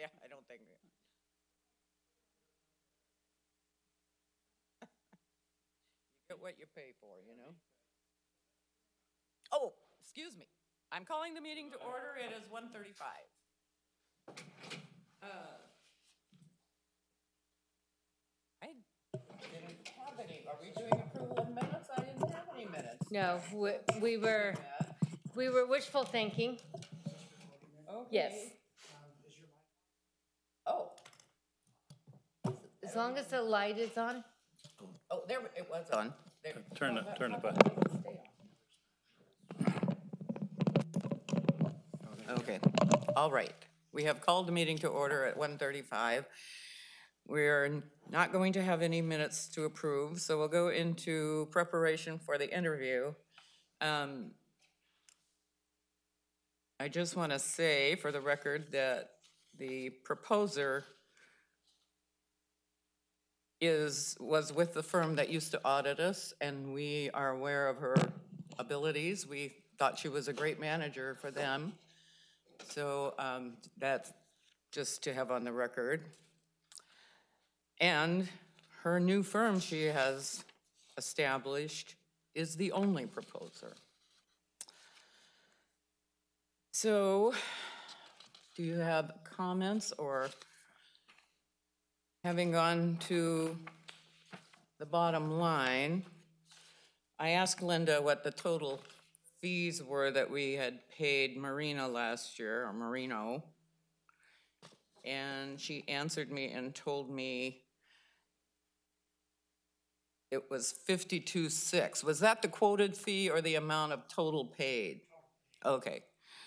Yeah, I don't think. You get what you pay for, you know? Oh, excuse me. I'm calling the meeting to order. It is 1:35. I didn't have any. Are we doing approval of minutes? I didn't have any minutes. No, we were wishful thinking. Okay. Yes, Oh, as long as the light is on. oh, there it was on. There. Turn it back. Okay, all right. We have called the meeting to order at 1:35. We're not going to have any minutes to approve, so we'll go into preparation for the interview. I just want to say for the record that the proposer was with the firm that used to audit us, and we are aware of her abilities. We thought she was a great manager for them. So that's just to have on the record. And her new firm she has established is the only proposer. So, do you have comments, or having gone to the bottom line, I asked Linda what the total fees were that we had paid Marina last year, or Marino, and she answered me and told me it was $52,600. Was that the quoted fee or the amount of total paid? Okay.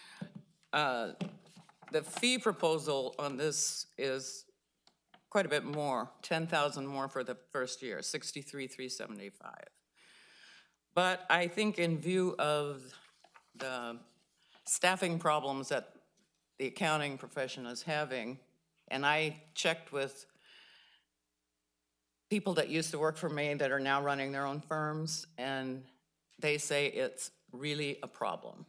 The fee proposal on this is quite a bit more, $10,000 more for the first year, $63,375. But I think in view of the staffing problems that the accounting profession is having, and I checked with people that used to work for me that are now running their own firms, and they say it's really a problem.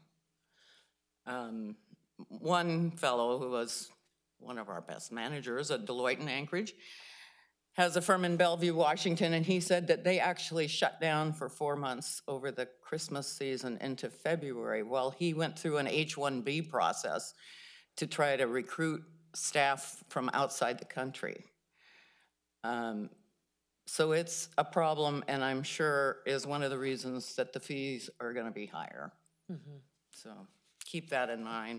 One fellow who was one of our best managers at Deloitte in Anchorage has a firm in Bellevue, Washington, and he said that they actually shut down for 4 months over the Christmas season into February while he went through an H-1B process to try to recruit staff from outside the country. So it's a problem, and I'm sure is one of the reasons that the fees are going to be higher. Mm-hmm. So keep that in mind.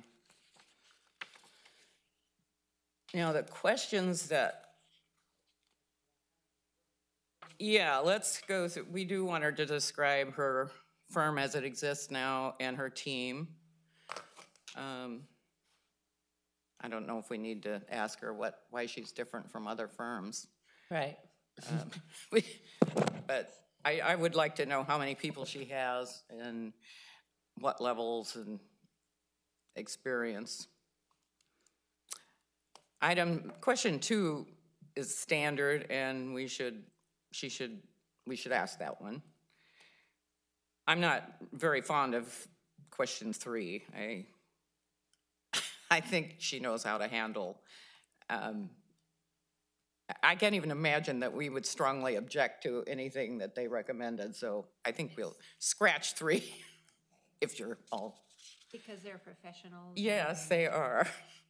Now, the questions that, yeah, let's go through. We do want her to describe her firm as it exists now and her team. I don't know if we need to ask her why she's different from other firms. Right. But I would like to know how many people she has and what levels and experience. Question 2 is standard, and we should ask that one. I'm not very fond of question 3. I think she knows how to handle. I can't even imagine that we would strongly object to anything that they recommended, so I think we'll scratch 3 if you're all. Because they're professionals. Yes, they are.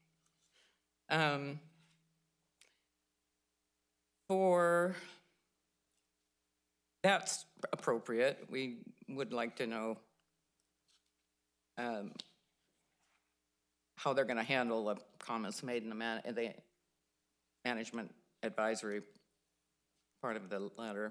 That's appropriate. We would like to know how they're going to handle the comments made in the management advisory part of the letter.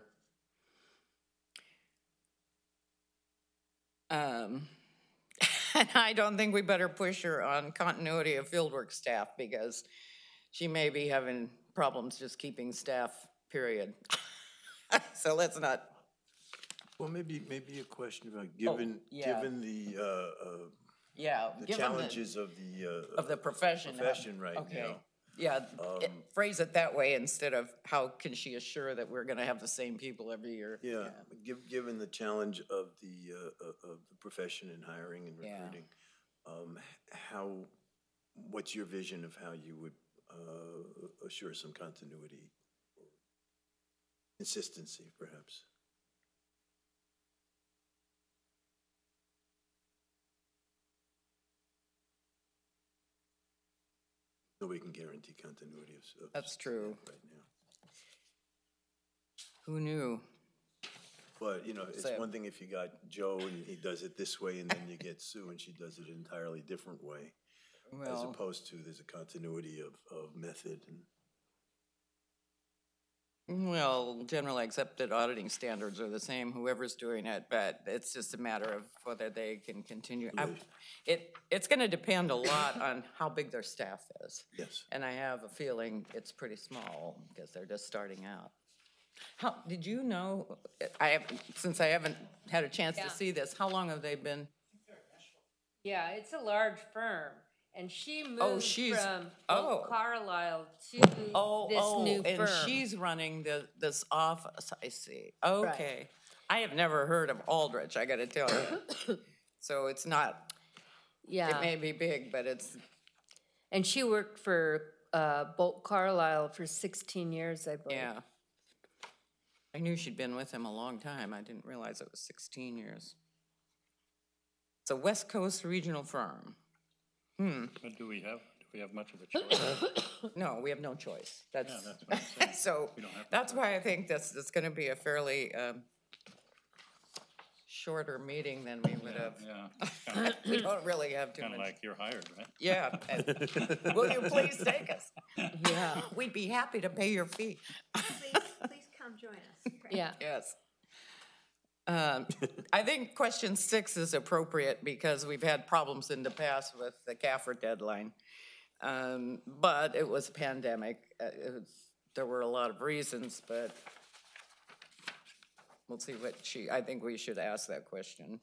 And I don't think we better push her on continuity of fieldwork staff because she may be having problems just keeping staff, period. So let's not. Well, maybe a question about given the challenges of the profession right now. Yeah, phrase it that way instead of how can she assure that we're going to have the same people every year. Yeah. Given the challenge of the profession in hiring and recruiting, what's your vision of how you would assure some continuity, or consistency, perhaps. Nobody can guarantee continuity of That's true. right now. Who knew? But, you know, it's So- one thing if you got Joe and he does it this way, and then you get Sue and she does it an entirely different way, as Well, opposed to there's a continuity of method and. well, generally accepted auditing standards are the same, whoever's doing it, but it's just a matter of whether they can continue. It's gonna depend a lot on how big their staff is. Yes. And I have a feeling it's pretty small because they're just starting out. How, did you know, since I haven't had a chance Yeah. to see this, how long have they been? Yeah, it's a large firm, and she Oh, moved she's- from oh. Oak Carlisle to Oh, this new and firm. she's running this office, I see. Okay. I have never heard of Aldrich, I gotta tell you. So it's not, it Yeah, may be big, but it's, and she worked for Bolt Carlisle for 16 years, I believe. yeah. I knew she'd been with him a long time. I didn't realize it was 16 years. It's a West Coast regional firm. But do we have much of a choice? No, we have no choice. Yeah, That's, that's what I'm saying. so, We don't have to that's why I think it's gonna be a fairly, shorter meeting than we would have. Yeah, We don't really have too kind of much. like you're hired, right? Yeah. Will you please take us? Yeah, We'd be happy to pay your fee. Please come join us. yeah. Yes. I think question 6 is appropriate because we've had problems in the past with the CAFR deadline. But it was a pandemic. There were a lot of reasons, but we'll see what I think we should ask that question.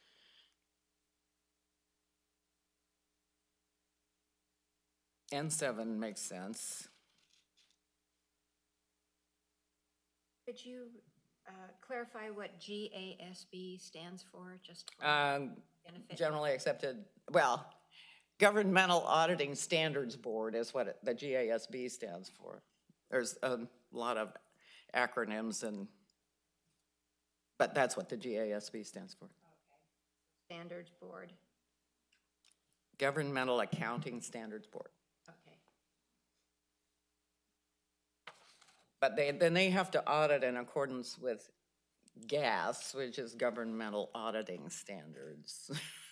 N7 makes sense. Could you clarify what GASB stands for, just for benefit? Generally accepted, well, Governmental Auditing Standards Board is what the GASB stands for. There's a lot of acronyms but that's what the GASB stands for. Standards Board, Governmental Accounting Standards Board. okay. But then they have to audit in accordance with GAS, which is Governmental Auditing Standards.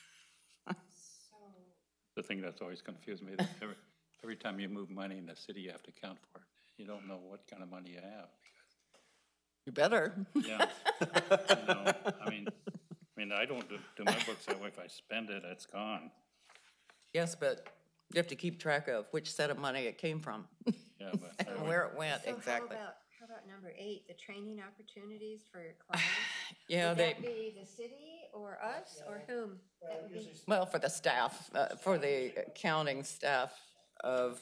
The thing that's always confused me, that every time you move money in the city, you have to account for it. You don't know what kind of money you have. You better. Yeah. You know, I mean, I don't do my books that way. If I spend it, it's gone. Yes, but you have to keep track of which set of money it came from Yeah, but and where it went, So exactly. how about number 8, the training opportunities for your clients? Yeah, Would they, that be the city or us or whom? That would be, well, for the staff, for the accounting staff of,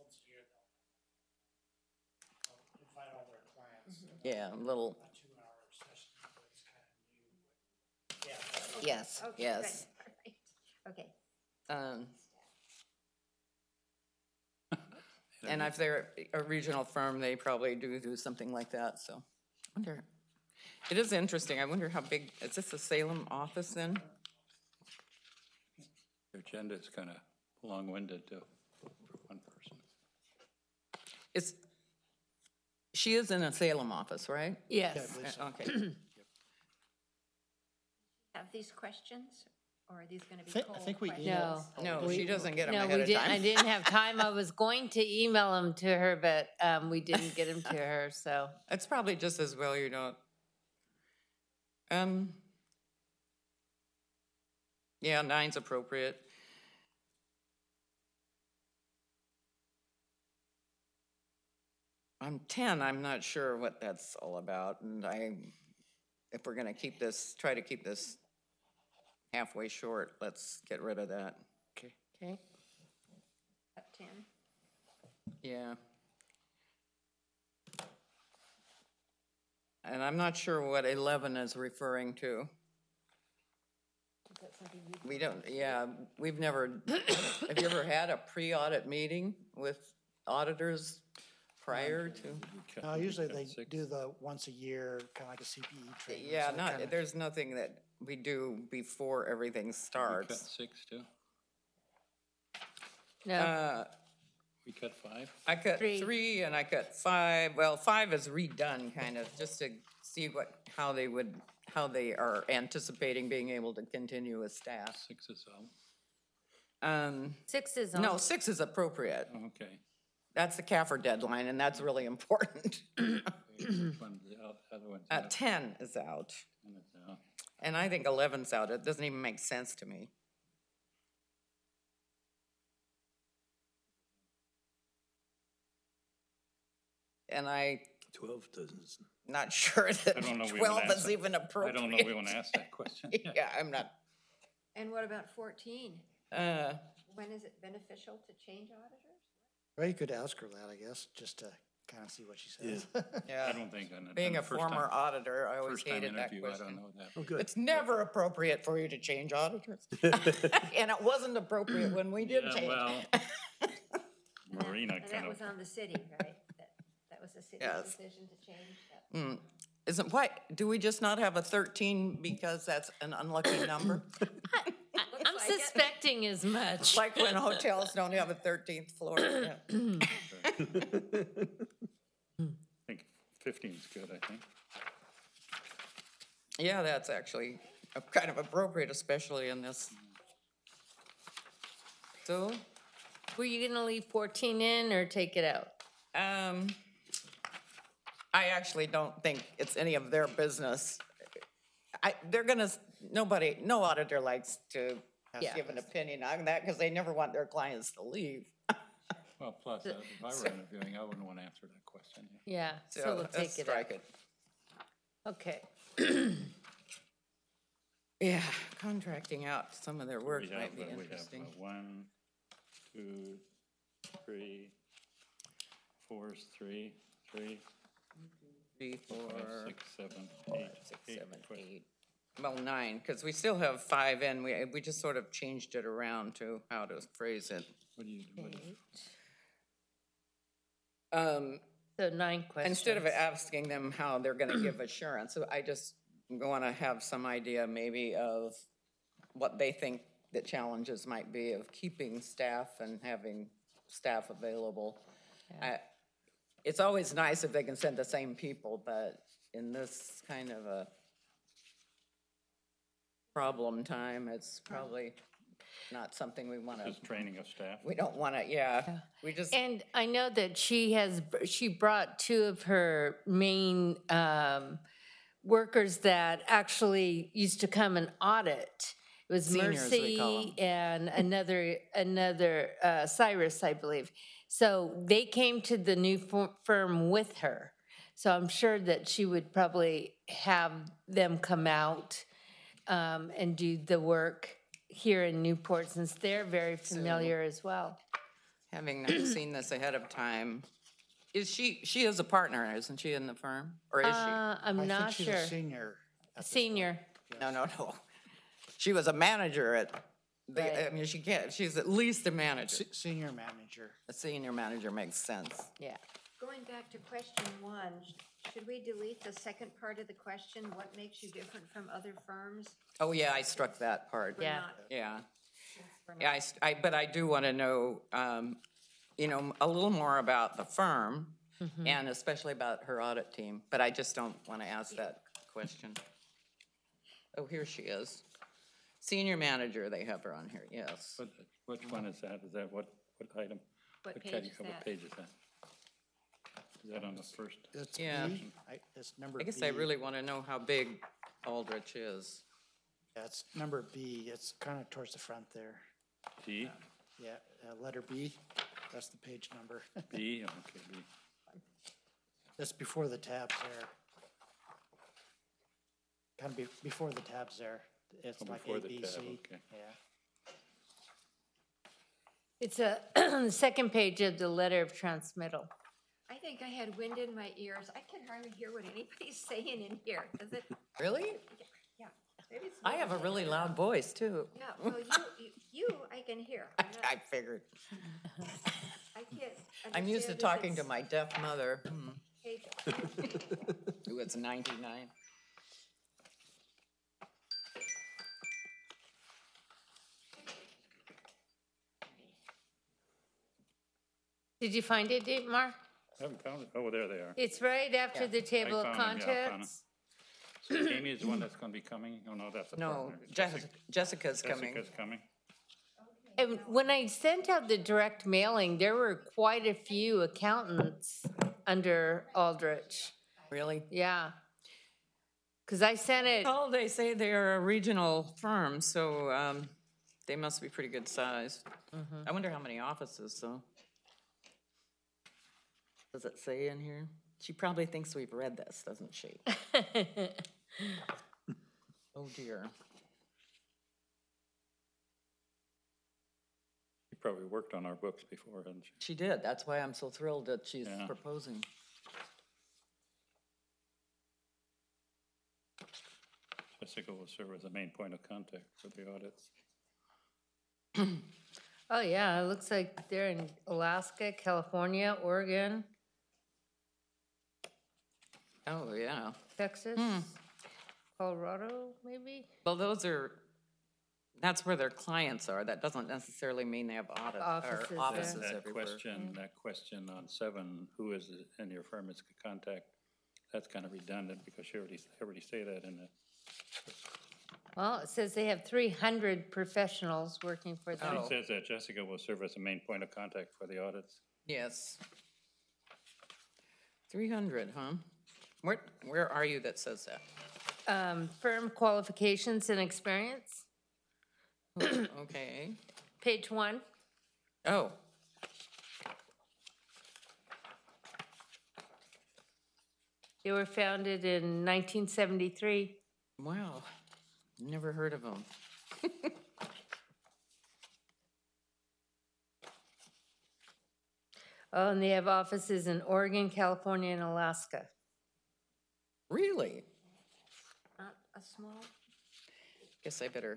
Invite all their clients. yeah, little, 2-hour session, but it's kind of new. Yeah. yes, okay, yes. good, all right. Okay, And if they're a regional firm, they probably do something like that, so. I wonder, it is interesting, I wonder how big, is this a Salem office then? your agenda is kind of long-winded for one person. She is in a Salem office, right? Yes. Okay, have these questions, or are these gonna be I poll think we questions? No. no, she doesn't get them No, ahead we of didn't, I time. didn't have time. I was going to email them to her, but we didn't get them to her, so. It's probably just as well you don't. Yeah, 9's appropriate. On 10, I'm not sure what that's all about, and if we're gonna try to keep this halfway short, let's get rid of that. Okay. Up 10, Yeah. And I'm not sure what 11 is referring to. is that something you? We don't, yeah, we've never, have you ever had a pre-audit meeting with auditors prior to? Usually they do the once a year, kind of like a CPE training. Yeah, so not, kinda- there's nothing that we do before everything We cut starts. 6 too? No, We cut 5? I cut Three. 3 and I cut 5. Well, 5 is redone kind of, just to see how they are anticipating being able to continue with staff. 6 is out. 6 is on. No, 6 is appropriate. Okay. That's the CAFR deadline, and that's really important. Which one's out? Other one's out. 10 is out, And it's out. and I think 11's out. It doesn't even make sense to me. And I'm 12 doesn't. not sure I that don't know. we 12 wanna is ask even that- appropriate. I don't know we want to ask that question. Yeah, I'm not, And what about 14? uh, When is it beneficial to change auditors? Well, you could ask her that, I guess, just to kind of see what she says. I yeah. don't think. on Being on a first former time- auditor, I always first time hated that interview, I don't question. know that. Oh, good. It's never appropriate for you to change auditors. And it wasn't appropriate when we did Yeah, change. well, And that- Marina And kind that of, was on the city, right? That was the city's Yes. decision to change that. Isn't, why, do we just not have a 13 because that's an unlucky number? I'm like it. suspecting as much. Like when hotels don't have a 13th floor. Yeah. I think 15 is good, I think. Yeah, that's actually kind of appropriate, especially in this. So, Were you gonna leave 14 in or take it out? I actually don't think it's any of their business. No auditor likes to Yeah. give an opinion on that because they never want their clients to leave. Well, plus, if I were interviewing, I wouldn't want to answer that question. Yeah, so we'll let's take it out. strike it. Okay. Yeah, contracting out some of their work We have, might be we have interesting. 1, 2, 3, 4 is 3, 3, 3, 4, 5, 6, 7, 8, 6, 8, 7, but 8. Well, 9, because we still have 5 in. We just sort of changed it around to how to phrase it. What do you, what is- So 9 questions. Instead of asking them how they're gonna give assurance, so I just wanna have some idea maybe of what they think the challenges might be of keeping staff and having staff available. It's always nice if they can send the same people, but in this kind of a problem time, it's probably not something we wanna, just training of staff? we don't wanna, we just. And I know that she brought 2 of her main workers that actually used to come and audit. It was Seniors, we call Mercy and another Cyrus, I believe. So they came to the new firm with her. So I'm sure that she would probably have them come out and do the work here in Newport, since they're very familiar as well. Having not seen this ahead of time, she is a partner, isn't she, in the firm? Or is she? I'm I not think she's sure. a senior. at this Senior. No. She was a manager at, Right. I mean, she's at least a manager. point. Senior manager. A senior manager makes sense. Yeah. Going back to question 1, should we delete the second part of the question? What makes you different from other firms? Oh, yeah, I struck that part. We're Yeah. not- Yeah. we're Yeah, but I do want to know, a little more about the firm and especially about her audit team, but I just don't want to ask that question. Oh, here she is. Senior manager, they have her on here, yes. Which one is that? Is that what item? What What page kind- is What that? page is that? Is that on the first? It's Yeah. B. It's number B. I guess I really want to know how big Aldrich is. Yeah, it's number B. It's kind of towards the front there. D, Yeah, letter B. That's the page number. B, okay, B. That's before the tabs there. Kind of before the tabs there. It's Oh, like before A, the B, tab, C. okay. Yeah. It's the second page of the letter of transmittal. I think I had wind in my ears. I can hardly hear what anybody's saying in here. Is it? Really? Yeah. Maybe it's I have a really loud voice, too. Yeah, well, you, I can hear. I'm not- I figured. I can't I'm used to understand if talking to it's my deaf mother, page- who is 99. Did you find it, Mark? I haven't found it. Oh, there they are. It's right after the table of found 'em, yeah, I found 'em. contents. So Amy is the one that's gonna be coming? Oh, no, that's the No, partner. Jessica's coming. Jessica's coming. And when I sent out the direct mailing, there were quite a few accountants under Aldrich. Really? Yeah. Because I sent it, Well, they say they're a regional firm, so they must be pretty good size. I wonder how many offices, though. Does it say in here? She probably thinks we've read this, doesn't she? Oh, dear. She probably worked on our books before, hasn't she? She did. That's why I'm so thrilled that she's Yeah. proposing. Jessica will serve as the main point of contact for the audits. oh yeah, it looks like they're in Alaska, California, Oregon, Oh, yeah. Texas, Colorado, maybe? Well, that's where their clients are. That doesn't necessarily mean they have Offices there. offices That everywhere. question on 7, who is it in your firm is contact, that's kind of redundant because you already say that in the, Well, it says they have 300 professionals working for them. Oh. it says that Jessica will serve as the main point of contact for the audits. Yes. 300, huh? Where are you that says that? Firm qualifications and experience, Okay. page 1. Oh, They were founded in 1973. wow. Never heard of them. Oh, and they have offices in Oregon, California, and Alaska. Really? Not a small, Guess I better.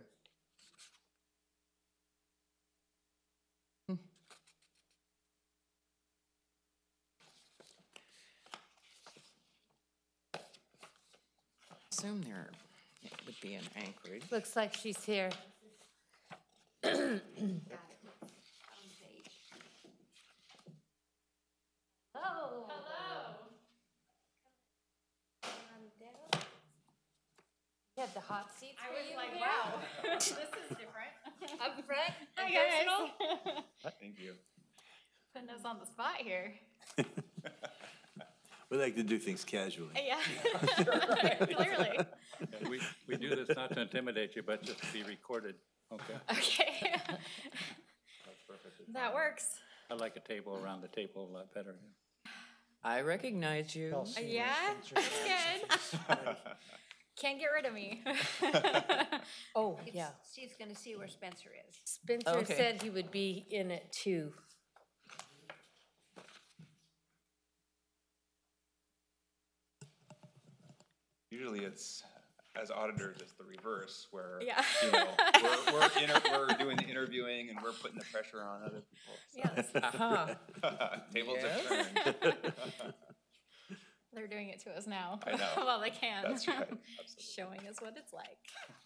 Assume it would be in Anchorage. Looks like she's here. Hello. You have the hot seats for you here? Wow, this is different. Up front? Hi, and guys. personal? Thank you. Putting us on the spot here. We like to do things casually. Yeah, clearly. Yeah, we do this not to intimidate you, but just to be recorded, okay? Okay. That works. I like a table around the table a lot better. I recognize you. Yeah, that's good. Can't get rid of me. Oh, yeah. Steve's gonna see where Spencer is. Spencer Okay. said he would be in it too. Usually it's, as auditors, it's the reverse, where, Yeah. you know, we're doing the interviewing and we're putting the pressure on other people. Yes, Aha. Tables have Yes. turned. they're doing it to us now. I know. Well, they can. That's right, absolutely. Showing us what it's like.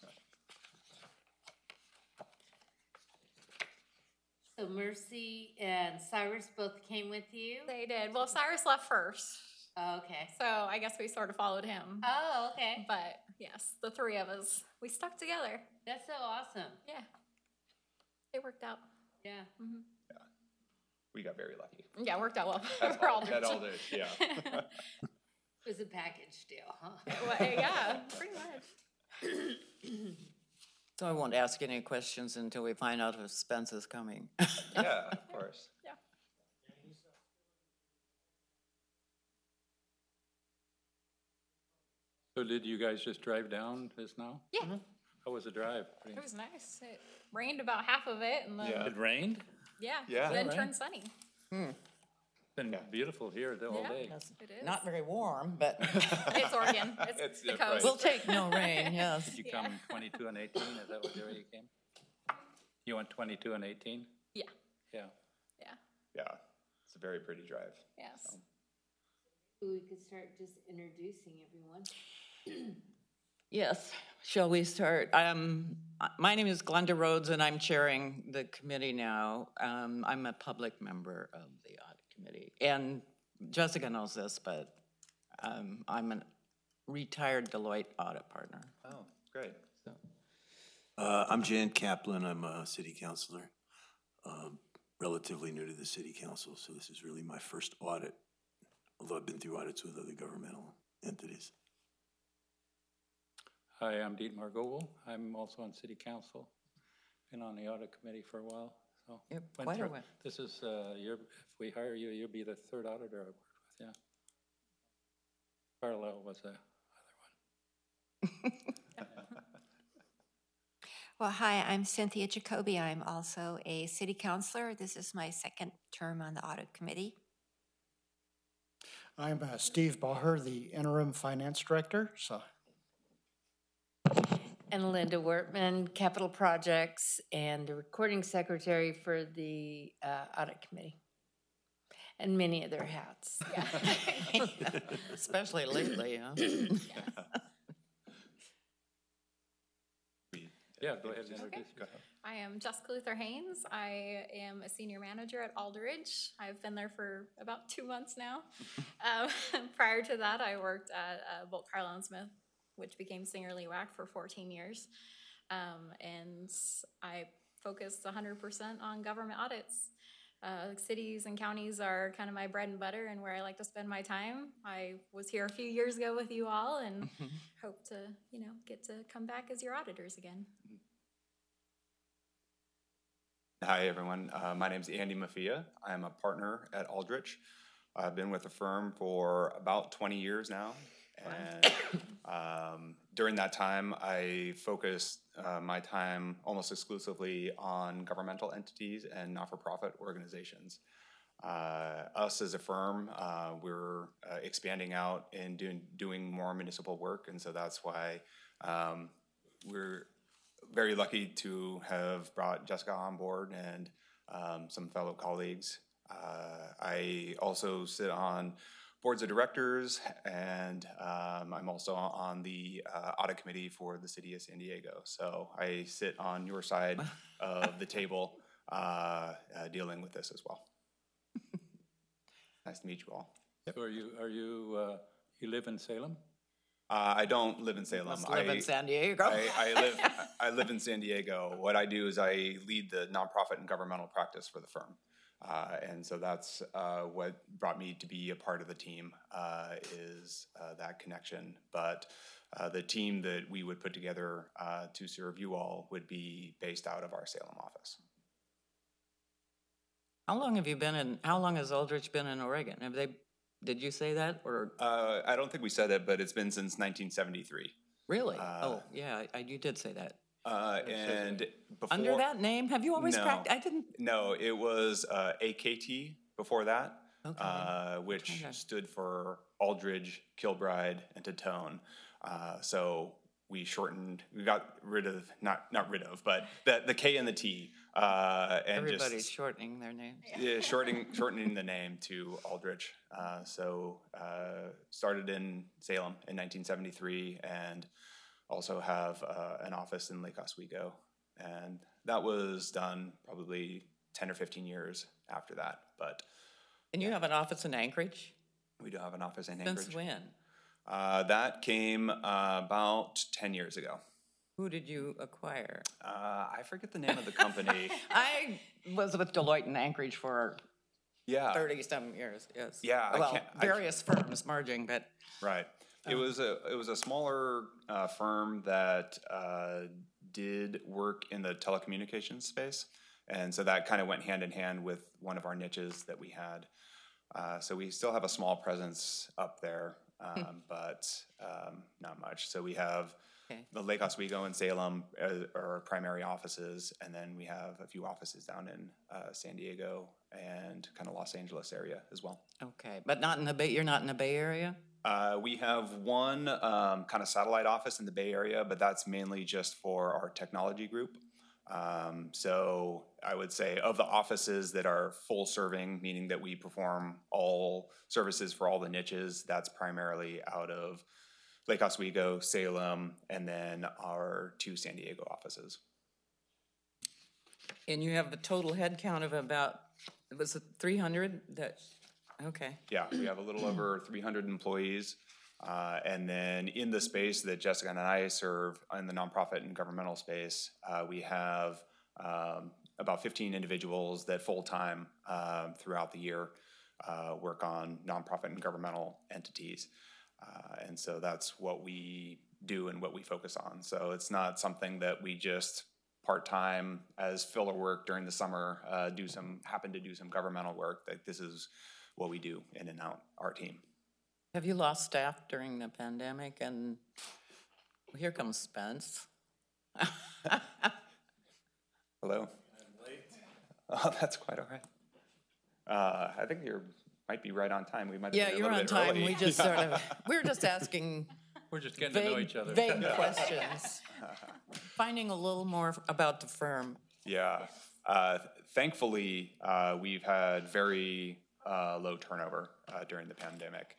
So Mercy and Cyrus both came with you? They did. Well, Cyrus left first, Oh, okay. so I guess we sort of followed him. Oh, okay. But yes, the three of us, we stuck together. That's so awesome. Yeah. It worked out. Yeah. We got very lucky. Yeah, it worked out well. That's for all, Aldrich. that all did, yeah. It was a package deal, huh? Well, yeah, pretty much. So I won't ask any questions until we find out if Spence is coming. Yeah, of course. Yeah. So did you guys just drive down this now? Yeah. How was the drive? It was nice. It rained about half of it, and then Yeah. It rained? yeah, Yeah. then Right. turned sunny. Been beautiful here the whole Yeah. day. It is. Not very warm, but It's Oregon. It's, It's the right. coast. we'll take no rain, yes. Did you Yeah. come 22 and 18? Is that what where you came? You went 22 and 18? Yeah, Yeah. yeah. Yeah, It's a very pretty drive. Yes. We could start just introducing everyone. Yes, shall we start? My name is Glenda Rhodes, and I'm chairing the committee now. I'm a public member of the audit committee. And Jessica knows this, but I'm a retired Deloitte audit partner. Oh, great. So, I'm Jan Kaplan, I'm a city councilor, relatively new to the city council, so this is really my first audit, although I've been through audits with other governmental entities. Hi, I'm Dietmar Gogol. I'm also on city council. Been on the audit committee for a while, so. Yep, went quite a through- while. This is, if we hire you, you'll be the third auditor I've worked with, yeah. Parallel was the other one. Well, hi, I'm Cynthia Jacoby. I'm also a city councilor. This is my second term on the audit committee. I'm Steve Baher, the interim finance director, so. And Linda Wertman, capital projects, and the recording secretary for the audit committee. And many other hats. especially lately, huh? Yeah, go ahead and introduce Go yourself. ahead. I am Jessica Luther Haynes. I am a senior manager at Aldridge. I've been there for about 2 months now. Prior to that, I worked at Bolt Carlisle and Smith, which became Singer Lewack for 14 years. And I focused 100% on government audits. Cities and counties are kind of my bread and butter and where I like to spend my time. I was here a few years ago with you all and hope to, get to come back as your auditors again. Hi, everyone. My name's Andy Maffia. I'm a partner at Aldrich. I've been with the firm for about 20 years now. And during that time, I focused my time almost exclusively on governmental entities and not-for-profit organizations. Us as a firm, we're expanding out and doing more municipal work, and so that's why we're very lucky to have brought Jessica on board and some fellow colleagues. I also sit on boards of directors, and I'm also on the audit committee for the city of San Diego. So I sit on your side of the table dealing with this as well. Nice to meet you all. So you live in Salem? I don't live in Salem. Must live in San Diego. I live in San Diego. What I do is I lead the nonprofit and governmental practice for the firm. And so that's what brought me to be a part of the team is that connection. But the team that we would put together to serve you all would be based out of our Salem office. How long has Aldrich been in Oregon? Did you say that, or? I don't think we said it, but it's been since 1973. Really? Yeah, you did say that. And before, Under that name? Have you always No. practiced? I didn't. No, it was AKT before that, Okay. which Okay. stood for Aldridge, Kilbride, and Tatone. So we got rid of, not rid of, but the K and the T. And Everybody's just shortening their names. shortening the name to Aldrich. So started in Salem in 1973 and also have an office in Lake Oswego. And that was done probably 10 or 15 years after that. But And you have an office in Anchorage? we do have an office in Anchorage. Since when? That came about 10 years ago. Who did you acquire? I forget the name of the company. I was with Deloitte in Anchorage for Yeah. 30-some years, yes. Yeah, I Well, can't- various firms merging, but Right. It was a smaller firm that did work in the telecommunications space, and so that kind of went hand in hand with one of our niches that we had. So we still have a small presence up there, but not much. So we have Okay. the Lake Oswego and Salem are our primary offices, and then we have a few offices down in San Diego and kind of Los Angeles area as well. okay, but not in the Bay. You're not in the Bay Area? We have one kind of satellite office in the Bay Area, but that's mainly just for our technology group. So I would say of the offices that are full serving, meaning that we perform all services for all the niches, that's primarily out of Lake Oswego, Salem, and then our 2 San Diego offices. And you have a total head count of about, was it 300 that, okay. Yeah, we have a little over 300 employees. And then in the space that Jessica and I serve, in the nonprofit and governmental space, we have about 15 individuals that full-time throughout the year work on nonprofit and governmental entities. And so that's what we do and what we focus on. So it's not something that we just part-time as filler work during the summer, happen to do some governmental work. Like, this is what we do in and out, our team. Have you lost staff during the pandemic? And well, here comes Spence. Hello? I'm late. Oh, that's quite all right. I think you might be right on time. We might have Yeah, been a you're little on bit time. early. We just sort of, we're just asking We're just getting to know each other. vague questions. Finding a little more about the firm. Yeah. Thankfully, we've had very low turnover during the pandemic.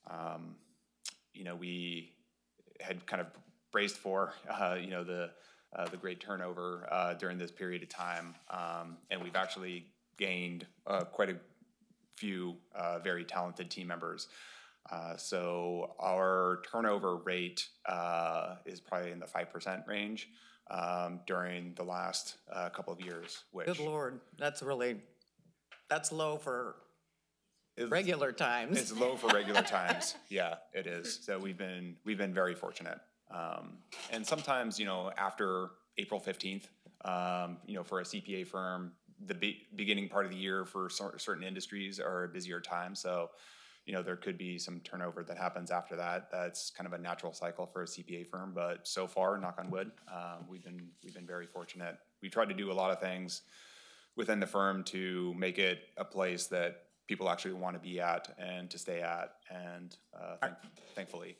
We had kind of braced for, the great turnover during this period of time, and we've actually gained quite a few very talented team members. So our turnover rate is probably in the 5% range during the last couple of years. Which Good Lord, that's low for regular times. It's low for regular times. Yeah, it is. So we've been very fortunate. And sometimes, after April 15th, for a CPA firm, the beginning part of the year for certain industries are a busier time. So, there could be some turnover that happens after that. That's kind of a natural cycle for a CPA firm. But so far, knock on wood, we've been very fortunate. We tried to do a lot of things within the firm to make it a place that people actually want to be at and to stay at, and thankfully.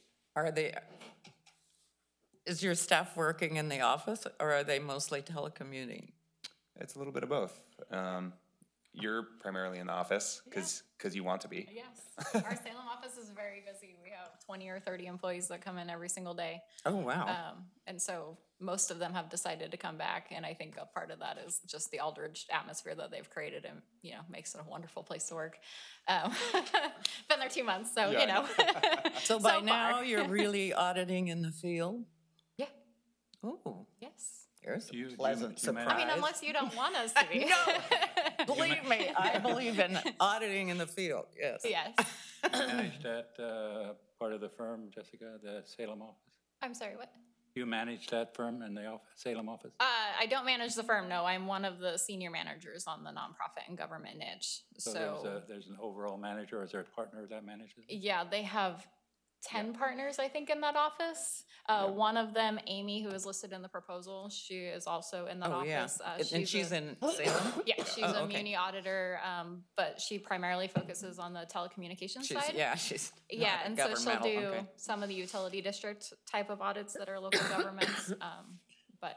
Is your staff working in the office, or are they mostly telecommuting? It's a little bit of both. You're primarily in the office because you want to be. Yes, our Salem office is very busy. We have 20 or 30 employees that come in every single day. Oh, wow. And so most of them have decided to come back, and I think a part of that is just the Aldridge atmosphere that they've created, and makes it a wonderful place to work. Been there 2 months, so So by so now, far. you're really auditing in the field? Yeah. Oh, Yes. here's a You pleasant manage- surprise. I mean, unless you don't want us to be. Believe me, I believe in auditing in the field, yes. Yes. Manage that part of the firm, Jessica, the Salem office? I'm sorry, what? You manage that firm in the Salem office? I don't manage the firm, no. I'm one of the senior managers on the nonprofit and government niche. So, There's an overall manager, or is there a partner that manages it? yeah, they have 10 partners, I think, in that office. One of them, Amy, who is listed in the proposal, she is also in that Oh, yeah. office. And she's in Salem? Yeah, she's Oh, a okay. muni auditor, but she primarily focuses on the telecommunications She's, side. yeah, she's Yeah, not and so she'll governmental, do okay. some of the utility district type of audits that are local governments. But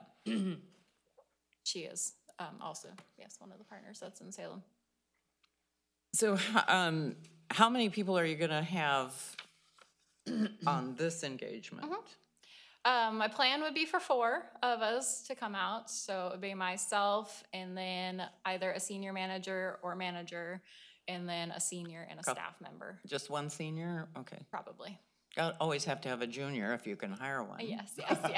she is also, yes, one of the partners that's in Salem. So how many people are you going to have on this engagement? My plan would be for 4 of us to come out. So it would be myself, and then either a senior manager or manager, and then a senior and a staff member, Just one senior? Okay. probably. Always have to have a junior if you can hire one. Yes.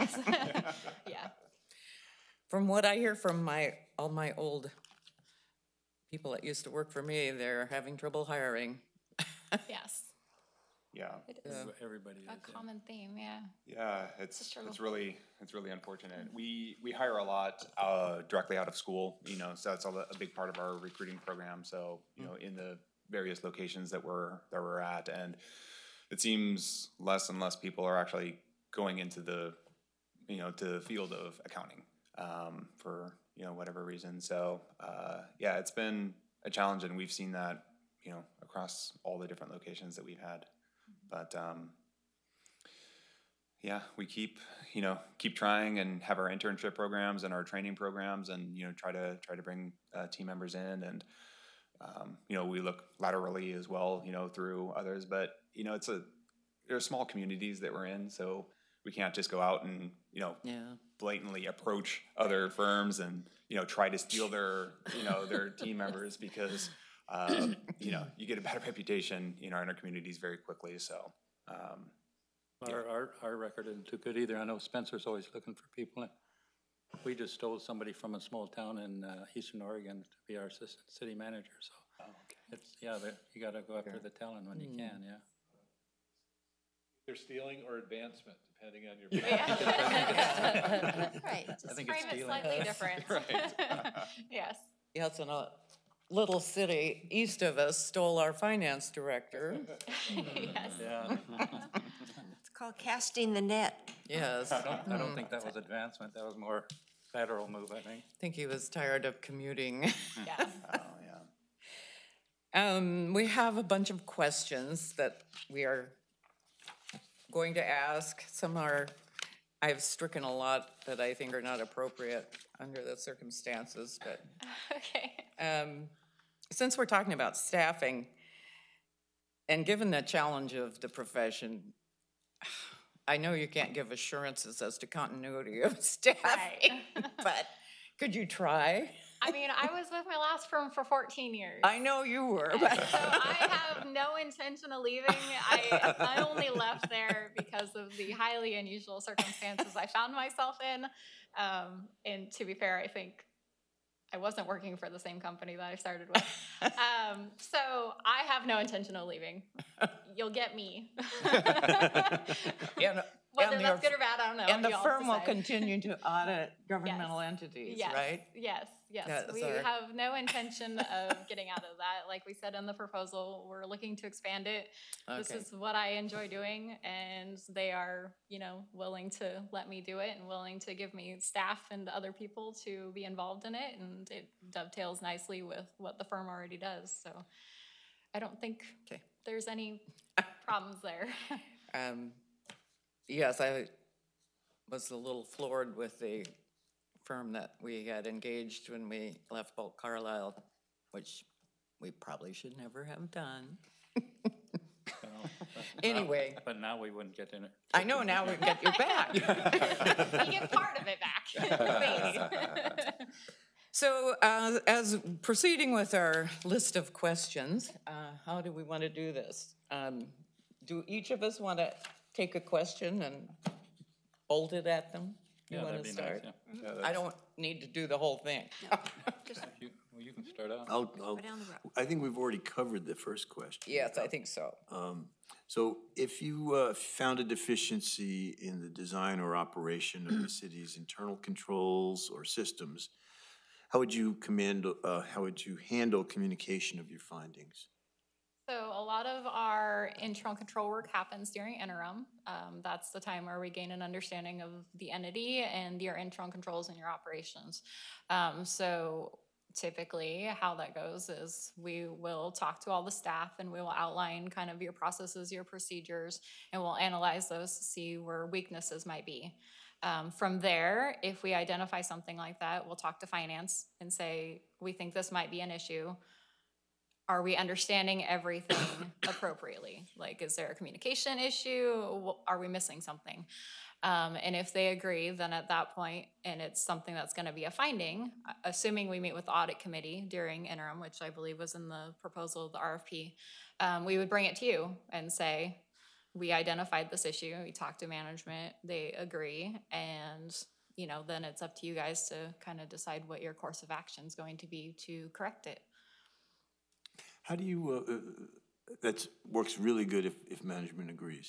Yeah. From what I hear from all my old people that used to work for me, they're having trouble hiring. Yes. Yeah. It is Everybody is. a common theme, yeah. Yeah, it's struggle. really unfortunate. We hire a lot directly out of school, so that's a big part of our recruiting program. So in the various locations that we're at, and it seems less and less people are actually going into the to the field of accounting for whatever reason. So yeah, it's been a challenge, and we've seen that across all the different locations that we've had. But yeah, we keep trying and have our internship programs and our training programs, and try to bring team members in, and we look laterally as well, through others. But there are small communities that we're in, so we can't just go out and blatantly approach other firms and try to steal their their team members, because you get a bad reputation in our communities very quickly. So. Our record isn't too good either. I know Spencer's always looking for people. We just stole somebody from a small town in Eastern Oregon to be our assistant city manager. So it's you got to go after the talent when you can. Yeah. Either stealing or advancement, depending on your. Right. I think Frame it's it stealing. slightly different. Yes. Yes, and a little city east of us stole our finance director. Yes. Yeah. It's called casting the net. Yes, I don't think that was advancement. That was more lateral move, I think. I think he was tired of commuting. Yes. Oh yeah. We have a bunch of questions that we are going to ask. Some I've stricken a lot that I think are not appropriate under the circumstances, but Okay. since we're talking about staffing, and given the challenge of the profession, I know you can't give assurances as to continuity of staffing, but could you try? I mean, I was with my last firm for 14 years. I know you were, but So I have no intention of leaving. I only left there because of the highly unusual circumstances I found myself in. And to be fair, I think I wasn't working for the same company that I started with. So I have no intention of leaving. You'll get me. and, Whether and that's your- good or bad, I don't know. and the Y'all firm will decide. continue to audit governmental entities, Yes, right? yes, yes. That's We our- have no intention of getting out of that. Like we said in the proposal, we're looking to expand it. This Okay. is what I enjoy doing, and they are, willing to let me do it and willing to give me staff and other people to be involved in it, and it dovetails nicely with what the firm already does. So I don't think Okay. there's any problems there. Yes, I was a little floored with the firm that we had engaged when we left Bolt Carlisle, which we probably should never have done. Anyway, But now we wouldn't get in it. I know now we get you back. You get part of it back. Maybe. So as proceeding with our list of questions, how do we want to do this? Do each of us want to take a question and bolt it at them? You Yeah, want that'd to be nice, start? yeah. I don't need to do the whole thing. Just You can start out. I'll, go down the road. I think we've already covered the first question. Yes, I think so. So if you found a deficiency in the design or operation of the city's internal controls or systems, how would you handle communication of your findings? So a lot of our internal control work happens during interim. That's the time where we gain an understanding of the entity and your internal controls and your operations. So typically how that goes is we will talk to all the staff and we will outline kind of your processes, your procedures, and we'll analyze those to see where weaknesses might be. From there, if we identify something like that, we'll talk to finance and say, we think this might be an issue. Are we understanding everything appropriately? Like, is there a communication issue? Are we missing something? And if they agree, then at that point, and it's something that's going to be a finding, assuming we meet with the audit committee during interim, which I believe was in the proposal of the RFP, we would bring it to you and say, we identified this issue, we talked to management, they agree, and then it's up to you guys to kind of decide what your course of action is going to be to correct it. How do you, that works really good if management agrees.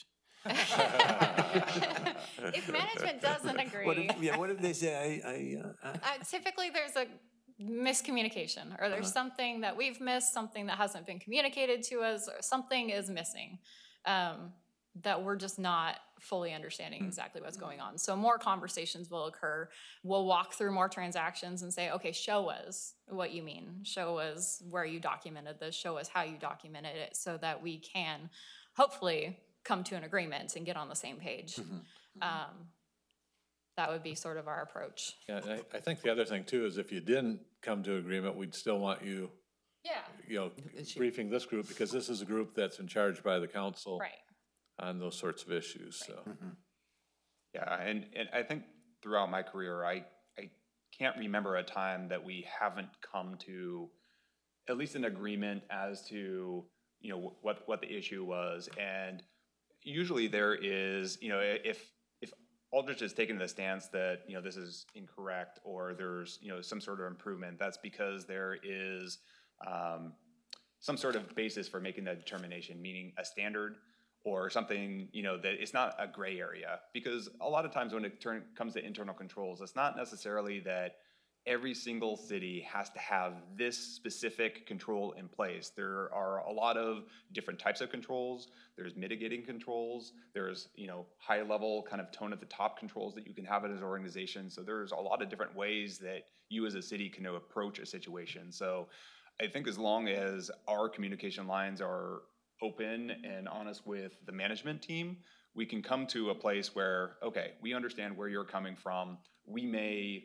If management doesn't agree, What if they say, typically there's a miscommunication, or there's something that we've missed, something that hasn't been communicated to us, or something is missing that we're just not fully understanding exactly what's going on. So more conversations will occur. We'll walk through more transactions and say, okay, show us what you mean. Show us where you documented this. Show us how you documented it so that we can hopefully come to an agreement and get on the same page. That would be sort of our approach. Yeah, and I think the other thing too is if you didn't come to agreement, we'd still want you, Yeah. Briefing this group, because this is a group that's in charge by the council. Right. On those sorts of issues, so. Yeah, and I think throughout my career, I can't remember a time that we haven't come to at least an agreement as to, what the issue was. And usually there is, if Aldrich has taken the stance that, this is incorrect or there's, some sort of improvement, that's because there is some sort of basis for making that determination, meaning a standard or something, that it's not a gray area. Because a lot of times when it comes to internal controls, it's not necessarily that every single city has to have this specific control in place. There are a lot of different types of controls. There's mitigating controls. There's, high level kind of tone at the top controls that you can have as an organization. So there's a lot of different ways that you as a city can approach a situation. So I think as long as our communication lines are open and honest with the management team, we can come to a place where, okay, we understand where you're coming from. We may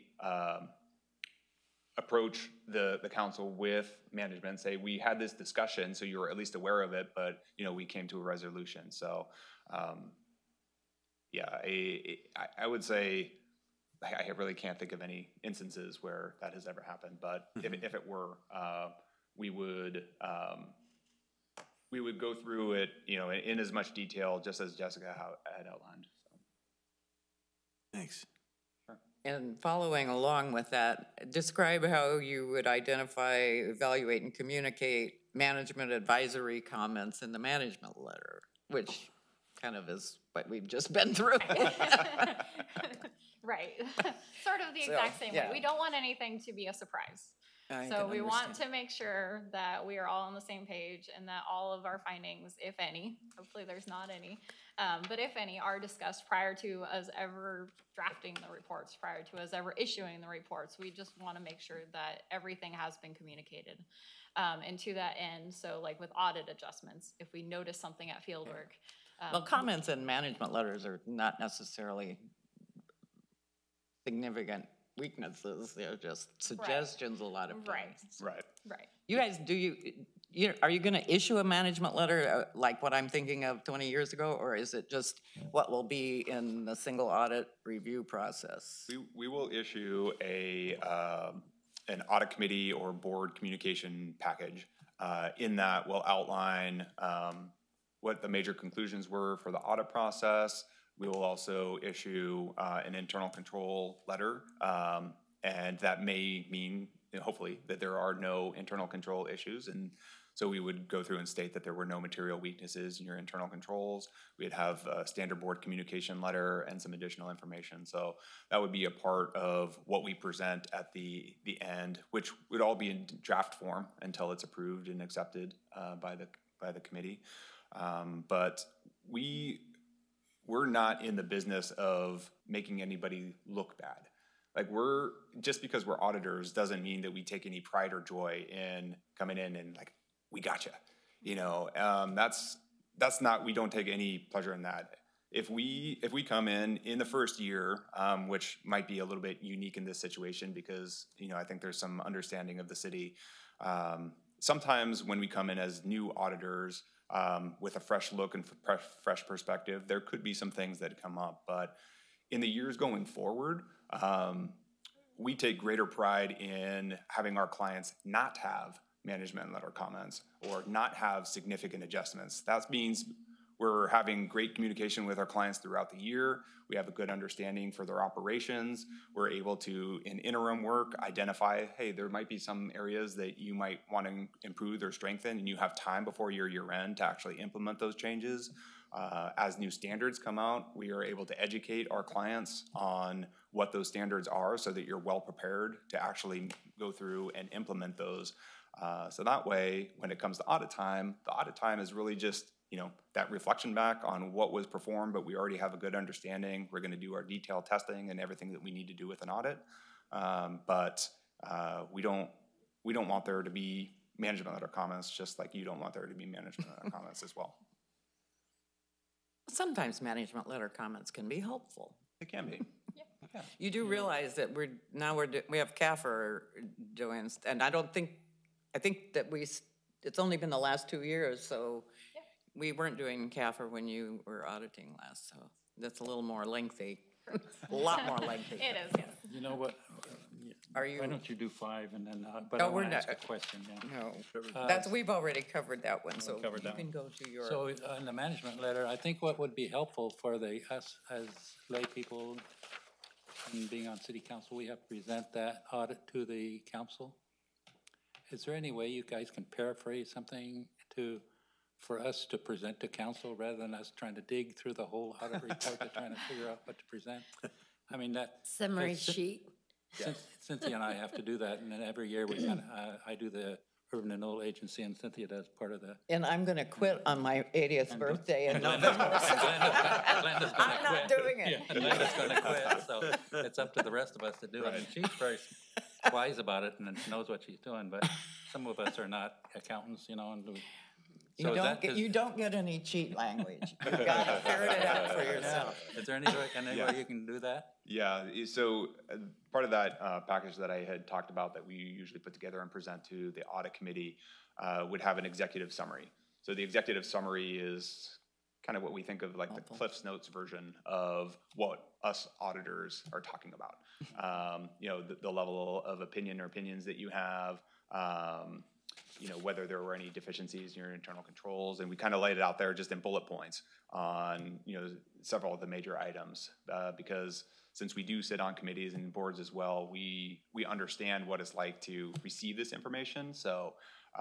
approach the council with management, say, we had this discussion, so you're at least aware of it, but, we came to a resolution. So, I would say I really can't think of any instances where that has ever happened, but if it were, we would go through it, in as much detail, just as Jessica had outlined. So. Thanks. And following along with that, describe how you would identify, evaluate, and communicate management advisory comments in the management letter, which kind of is what we've just been through. Right. Sort of the exact same way. We don't want anything to be a surprise. So we want to make sure that we are all on the same page and that all of our findings, if any, hopefully there's not any, but if any, are discussed prior to us ever drafting the reports, prior to us ever issuing the reports. We just want to make sure that everything has been communicated. And to that end, so like with audit adjustments, if we notice something at fieldwork. Well, comments in management letters are not necessarily significant weaknesses. They're just suggestions a lot of times. Right. You guys, are you going to issue a management letter like what I'm thinking of 20 years ago, or is it just what will be in the single audit review process? We will issue an audit committee or board communication package. In that, we'll outline what the major conclusions were for the audit process. We will also issue an internal control letter, and that may mean, hopefully, that there are no internal control issues. And so we would go through and state that there were no material weaknesses in your internal controls. We'd have a standard board communication letter and some additional information. So that would be a part of what we present at the end, which would all be in draft form until it's approved and accepted by the committee. But we're not in the business of making anybody look bad. Like just because we're auditors doesn't mean that we take any pride or joy in coming in and like, we gotcha. That's not, we don't take any pleasure in that. If we come in the first year, which might be a little bit unique in this situation because, I think there's some understanding of the city. Sometimes when we come in as new auditors, with a fresh look and fresh perspective, there could be some things that come up. But in the years going forward, we take greater pride in having our clients not have management letter comments or not have significant adjustments. That means we're having great communication with our clients throughout the year. We have a good understanding for their operations. We're able to, in interim work, identify, hey, there might be some areas that you might want to improve or strengthen, and you have time before your year end to actually implement those changes. As new standards come out, we are able to educate our clients on what those standards are so that you're well prepared to actually go through and implement those. So that way, when it comes to audit time, the audit time is really just that reflection back on what was performed, but we already have a good understanding. We're going to do our detailed testing and everything that we need to do with an audit. But we don't want there to be management letter comments, just like you don't want there to be management letter comments as well. Sometimes management letter comments can be helpful. It can be. You do realize that we have CAFR doing, and I think that it's only been the last 2 years, so we weren't doing CAFR when you were auditing last, so that's a little more lengthy, a lot more lengthy. It is, yes. You know what? Are you? Why don't you do 5 and then, but Oh, I want we're to ask a not- question, yeah. No, we've already covered that one, so covered you that can go to your. So in the management letter, I think what would be helpful for us as lay people and being on city council, we have to present that audit to the council. Is there any way you guys can paraphrase something for us to present to council rather than us trying to dig through the whole audit report to trying to figure out what to present? I mean, Summary it's- sheet. Cynthia and I have to do that, and then every year I do the Urban Renewal Agency, and Cynthia does part of that. And I'm gonna quit on my 80th birthday in Glenda's November. Glenda's gonna I'm not quit. doing it. Yeah, Glenda's gonna quit, so it's up to the rest of us to do it. And she's very wise about it and knows what she's doing, but some of us are not accountants, and You don't get any cheat language. You've got to figure it out for yourself. Is there any way you can do that? Yeah, so part of that package that I had talked about that we usually put together and present to the audit committee would have an executive summary. So the executive summary is kind of what we think of like the Cliff's Notes version of what us auditors are talking about. The level of opinion or opinions that you have, whether there were any deficiencies in your internal controls, and we kind of laid it out there just in bullet points on, several of the major items, because since we do sit on committees and boards as well, we understand what it's like to receive this information. So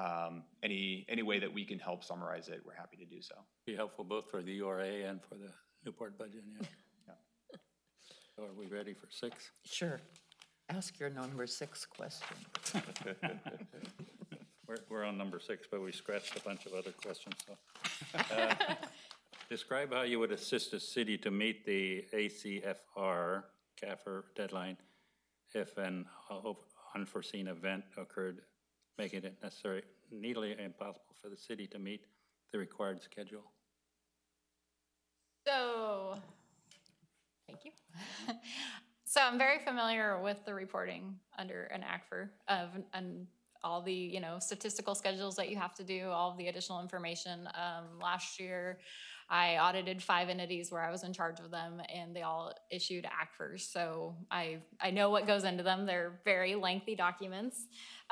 any way that we can help summarize it, we're happy to do so. Be helpful both for the URA and for the Newport budget, yeah. So are we ready for 6? Sure. Ask your number 6 question. We're on number 6, but we scratched a bunch of other questions, so. Describe how you would assist a city to meet the ACFR, CAFR deadline if an unforeseen event occurred, making it nearly impossible for the city to meet the required schedule. So, thank you. So I'm very familiar with the reporting under an ACFR and all the, statistical schedules that you have to do, all of the additional information. Last year, I audited 5 entities where I was in charge of them, and they all issued ACFRs. So I know what goes into them. They're very lengthy documents.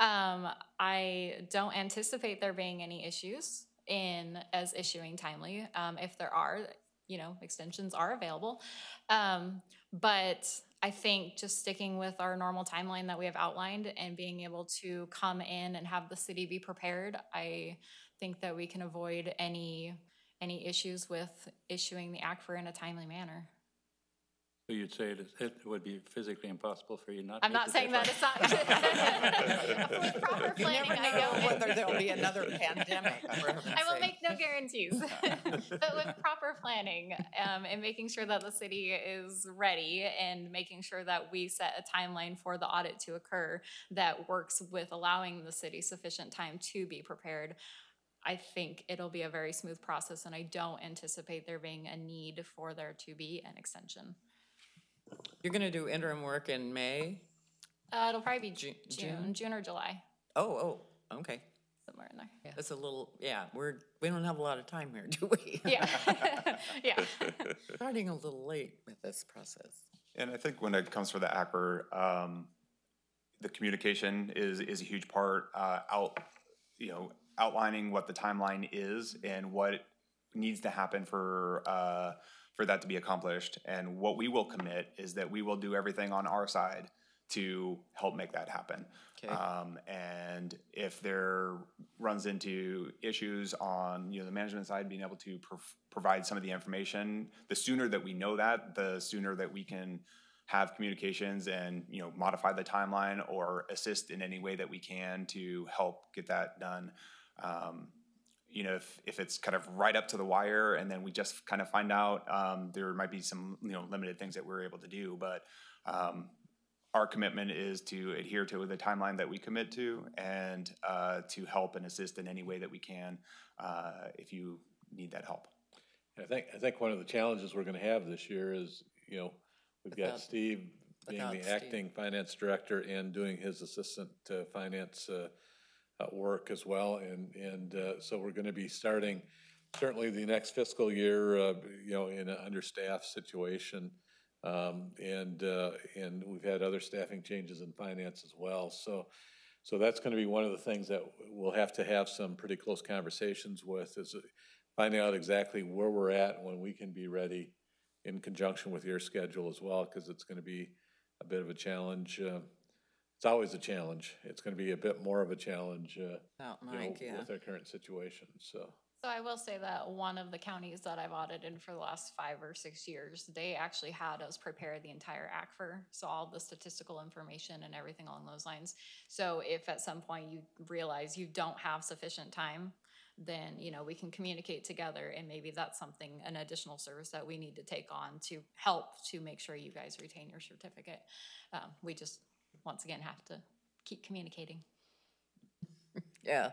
I don't anticipate there being any issues as issuing timely. If there are, extensions are available. But I think just sticking with our normal timeline that we have outlined and being able to come in and have the city be prepared, I think that we can avoid any issues with issuing the ACFR in a timely manner. So you'd say it would be physically impossible for you not to. I'm not saying that it's not. With proper You planning, never I know know whether there'll be another pandemic. for heaven's I will sake. make no guarantees. But with proper planning and making sure that the city is ready and making sure that we set a timeline for the audit to occur that works with allowing the city sufficient time to be prepared, I think it'll be a very smooth process, and I don't anticipate there being a need for there to be an extension. You're going to do interim work in May? It'll probably be June? June or July, Oh, okay. somewhere in there. That's a little, we don't have a lot of time here, do we? Yeah, yeah. Starting a little late with this process. And I think when it comes for the ACFR, the communication is a huge part, outlining what the timeline is and what needs to happen for that to be accomplished. And what we will commit is that we will do everything on our side to help make that happen. Okay. And if there runs into issues on the management side, being able to provide some of the information, the sooner that we know that, the sooner that we can have communications and modify the timeline or assist in any way that we can to help get that done. If it's kind of right up to the wire and then we just kind of find out, there might be some limited things that we're able to do, but our commitment is to adhere to the timeline that we commit to and to help and assist in any way that we can if you need that help. I think one of the challenges we're gonna have this year is, we've got Without- Steve being without the Steve. acting finance director and doing his assistant finance work as well. And so we're gonna be starting certainly the next fiscal year, in an understaffed situation. And we've had other staffing changes in finance as well. So that's gonna be one of the things that we'll have to have some pretty close conversations with, is finding out exactly where we're at when we can be ready in conjunction with your schedule as well, because it's gonna be a bit of a challenge. It's always a challenge. It's gonna be a bit more of a challenge, Without Mike, yeah. with our current situation, so. So I will say that one of the counties that I've audited for the last 5 or 6 years, they actually had us prepare the entire ACFR, so all the statistical information and everything along those lines. So if at some point you realize you don't have sufficient time, then, we can communicate together, and maybe that's something, an additional service that we need to take on to help to make sure you guys retain your certificate. We just, once again, have to keep communicating. Yeah.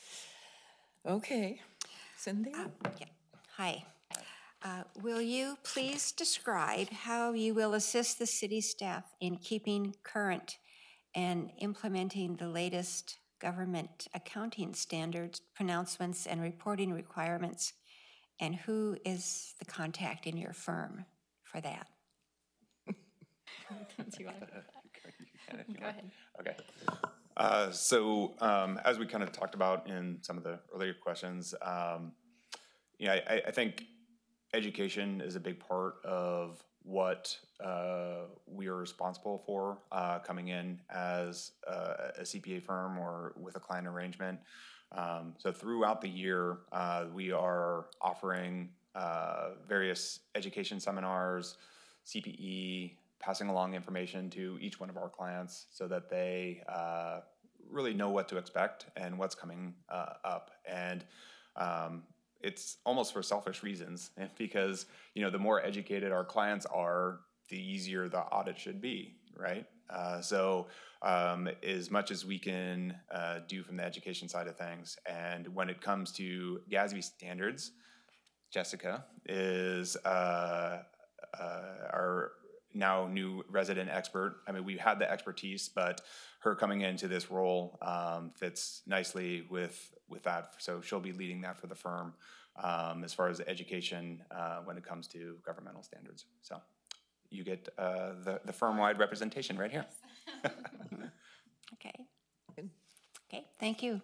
Okay. Cindy? Yeah. Hi. Will you please describe how you will assist the city staff in keeping current and implementing the latest government accounting standards, pronouncements, and reporting requirements? And who is the contact in your firm for that? Do you want to go with that? Go ahead. Okay. As we kind of talked about in some of the earlier questions, I think education is a big part of what we are responsible for coming in as a CPA firm or with a client arrangement. So throughout the year, we are offering various education seminars, CPE, passing along information to each one of our clients so that they really know what to expect and what's coming up. And it's almost for selfish reasons, because the more educated our clients are, the easier the audit should be, right? As much as we can do from the education side of things, and when it comes to GASB standards, Jessica is our now new resident expert. I mean, we've had the expertise, but her coming into this role fits nicely with that. So she'll be leading that for the firm as far as education when it comes to governmental standards. So you get the firm-wide representation right here. Okay. Okay, thank you.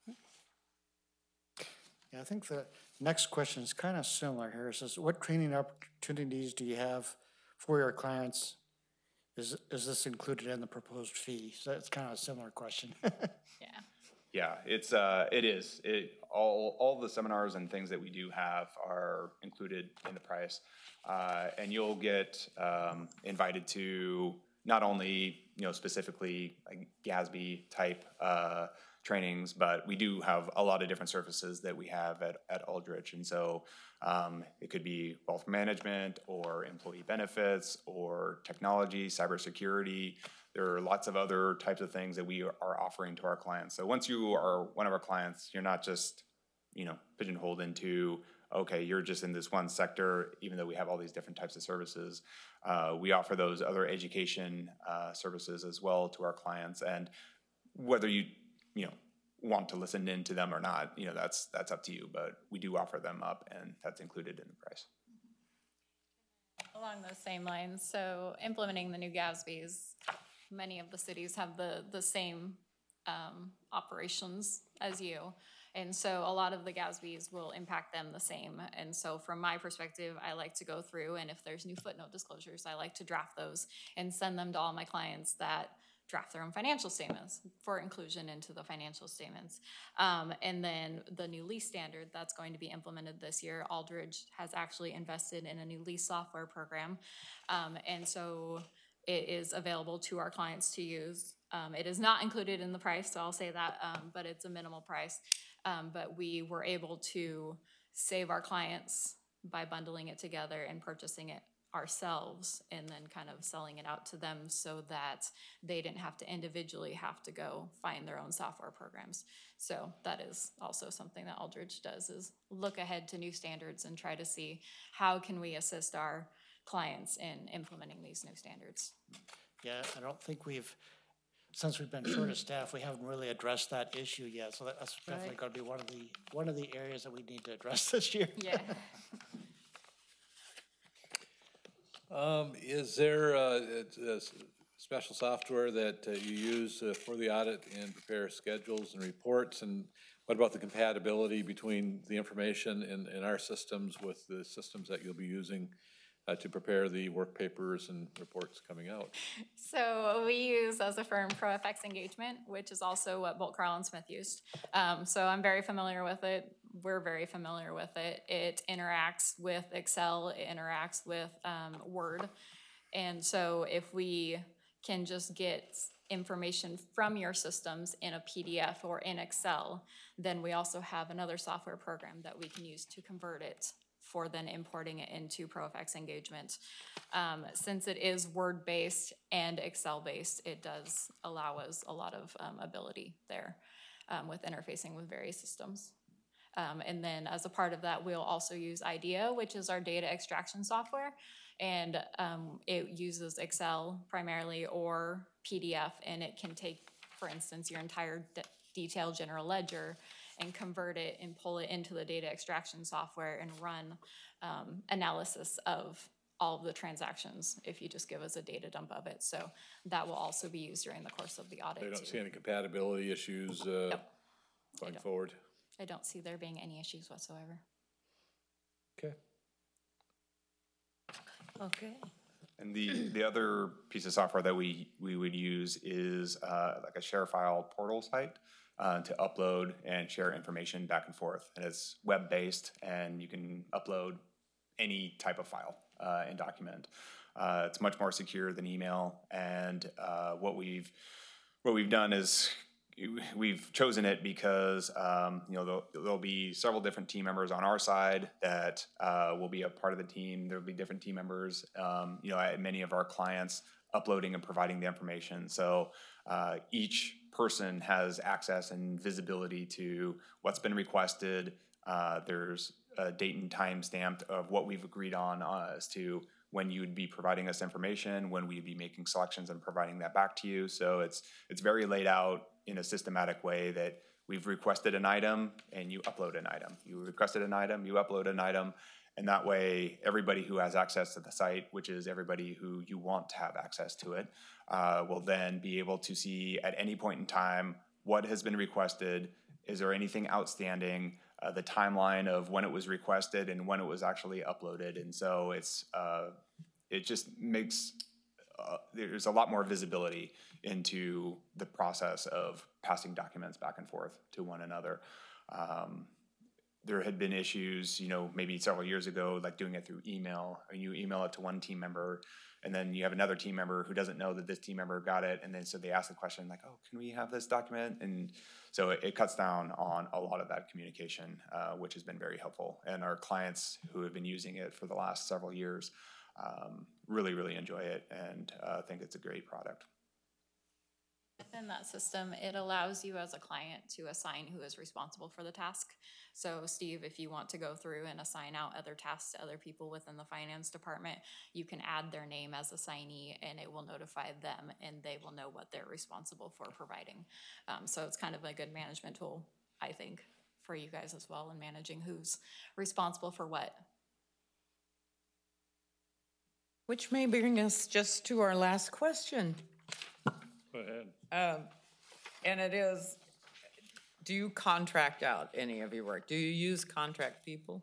Yeah, I think the next question is kind of similar here. It says, what training opportunities do you have for your clients? Is this included in the proposed fee? So it's kind of a similar question. Yeah. Yeah, it is. All the seminars and things that we do have are included in the price, and you'll get invited to not only specifically like GASB type trainings, but we do have a lot of different services that we have at Aldrich, and so it could be wealth management or employee benefits or technology, cybersecurity. There are lots of other types of things that we are offering to our clients. So once you are one of our clients, you're not just pigeonholed into, okay, you're just in this one sector, even though we have all these different types of services. We offer those other education services as well to our clients, and whether you want to listen into them or not, that's up to you, but we do offer them up, and that's included in the price. Along those same lines, so implementing the new GASBs, many of the cities have the same operations as you. And so a lot of the GASBs will impact them the same. And so from my perspective, I like to go through, and if there's new footnote disclosures, I like to draft those and send them to all my clients that draft their own financial statements for inclusion into the financial statements. And then the new lease standard that's going to be implemented this year, Aldridge has actually invested in a new lease software program. And so it is available to our clients to use. It is not included in the price, so I'll say that, but it's a minimal price. But we were able to save our clients by bundling it together and purchasing it ourselves and then kind of selling it out to them so that they didn't have to individually have to go find their own software programs. So that is also something that Aldridge does, is look ahead to new standards and try to see how can we assist our clients in implementing these new standards. Yeah, I don't think since we've been short of staff, we haven't really addressed that issue yet. So that's definitely going to be one of the areas that we need to address this year. Yeah. Is there a special software that you use for the audit and prepare schedules and reports? And what about the compatibility between the information in our systems with the systems that you'll be using to prepare the work papers and reports coming out? So we use, as a firm, ProFX Engagement, which is also what Bolt, Carl, and Smith used. So I'm very familiar with it. We're very familiar with it. It interacts with Excel, it interacts with Word. And so if we can just get information from your systems in a PDF or in Excel, then we also have another software program that we can use to convert it for then importing it into ProFX Engagement. Since it is Word-based and Excel-based, it does allow us a lot of ability there with interfacing with various systems. And then as a part of that, we'll also use IDEA, which is our data extraction software. And it uses Excel primarily or PDF, and it can take, for instance, your entire detailed general ledger and convert it and pull it into the data extraction software and run analysis of all of the transactions if you just give us a data dump of it. So that will also be used during the course of the audit. They don't too. see any compatibility issues going forward? I don't see there being any issues whatsoever. Okay. Okay. And the other piece of software that we would use is like a share file portal site to upload and share information back and forth. And it's web-based, and you can upload any type of file and document. It's much more secure than email. And what we've done is we've chosen it because there'll be several different team members on our side that will be a part of the team. There'll be different team members, at many of our clients uploading and providing the information. So each person has access and visibility to what's been requested. There's a date and time stamped of what we've agreed on as to when you would be providing us information, when we'd be making selections and providing that back to you. So it's very laid out in a systematic way that we've requested an item and you upload an item. You requested an item, you upload an item, and that way everybody who has access to the site, which is everybody who you want to have access to it, will then be able to see at any point in time what has been requested, is there anything outstanding, the timeline of when it was requested and when it was actually uploaded. And so it just makes there's a lot more visibility into the process of passing documents back and forth to one another. There had been issues, maybe several years ago, like doing it through email, and you email it to one team member, and then you have another team member who doesn't know that this team member got it, and then so they ask the question like, oh, can we have this document? And so it cuts down on a lot of that communication, which has been very helpful. And our clients who have been using it for the last several years really, really enjoy it and think it's a great product. Within that system, it allows you as a client to assign who is responsible for the task. So Steve, if you want to go through and assign out other tasks to other people within the finance department, you can add their name as assignee and it will notify them and they will know what they're responsible for providing. So it's kind of a good management tool, I think, for you guys as well in managing who's responsible for what. Which may bring us just to our last question. Go ahead. And it is, do you contract out any of your work? Do you use contract people?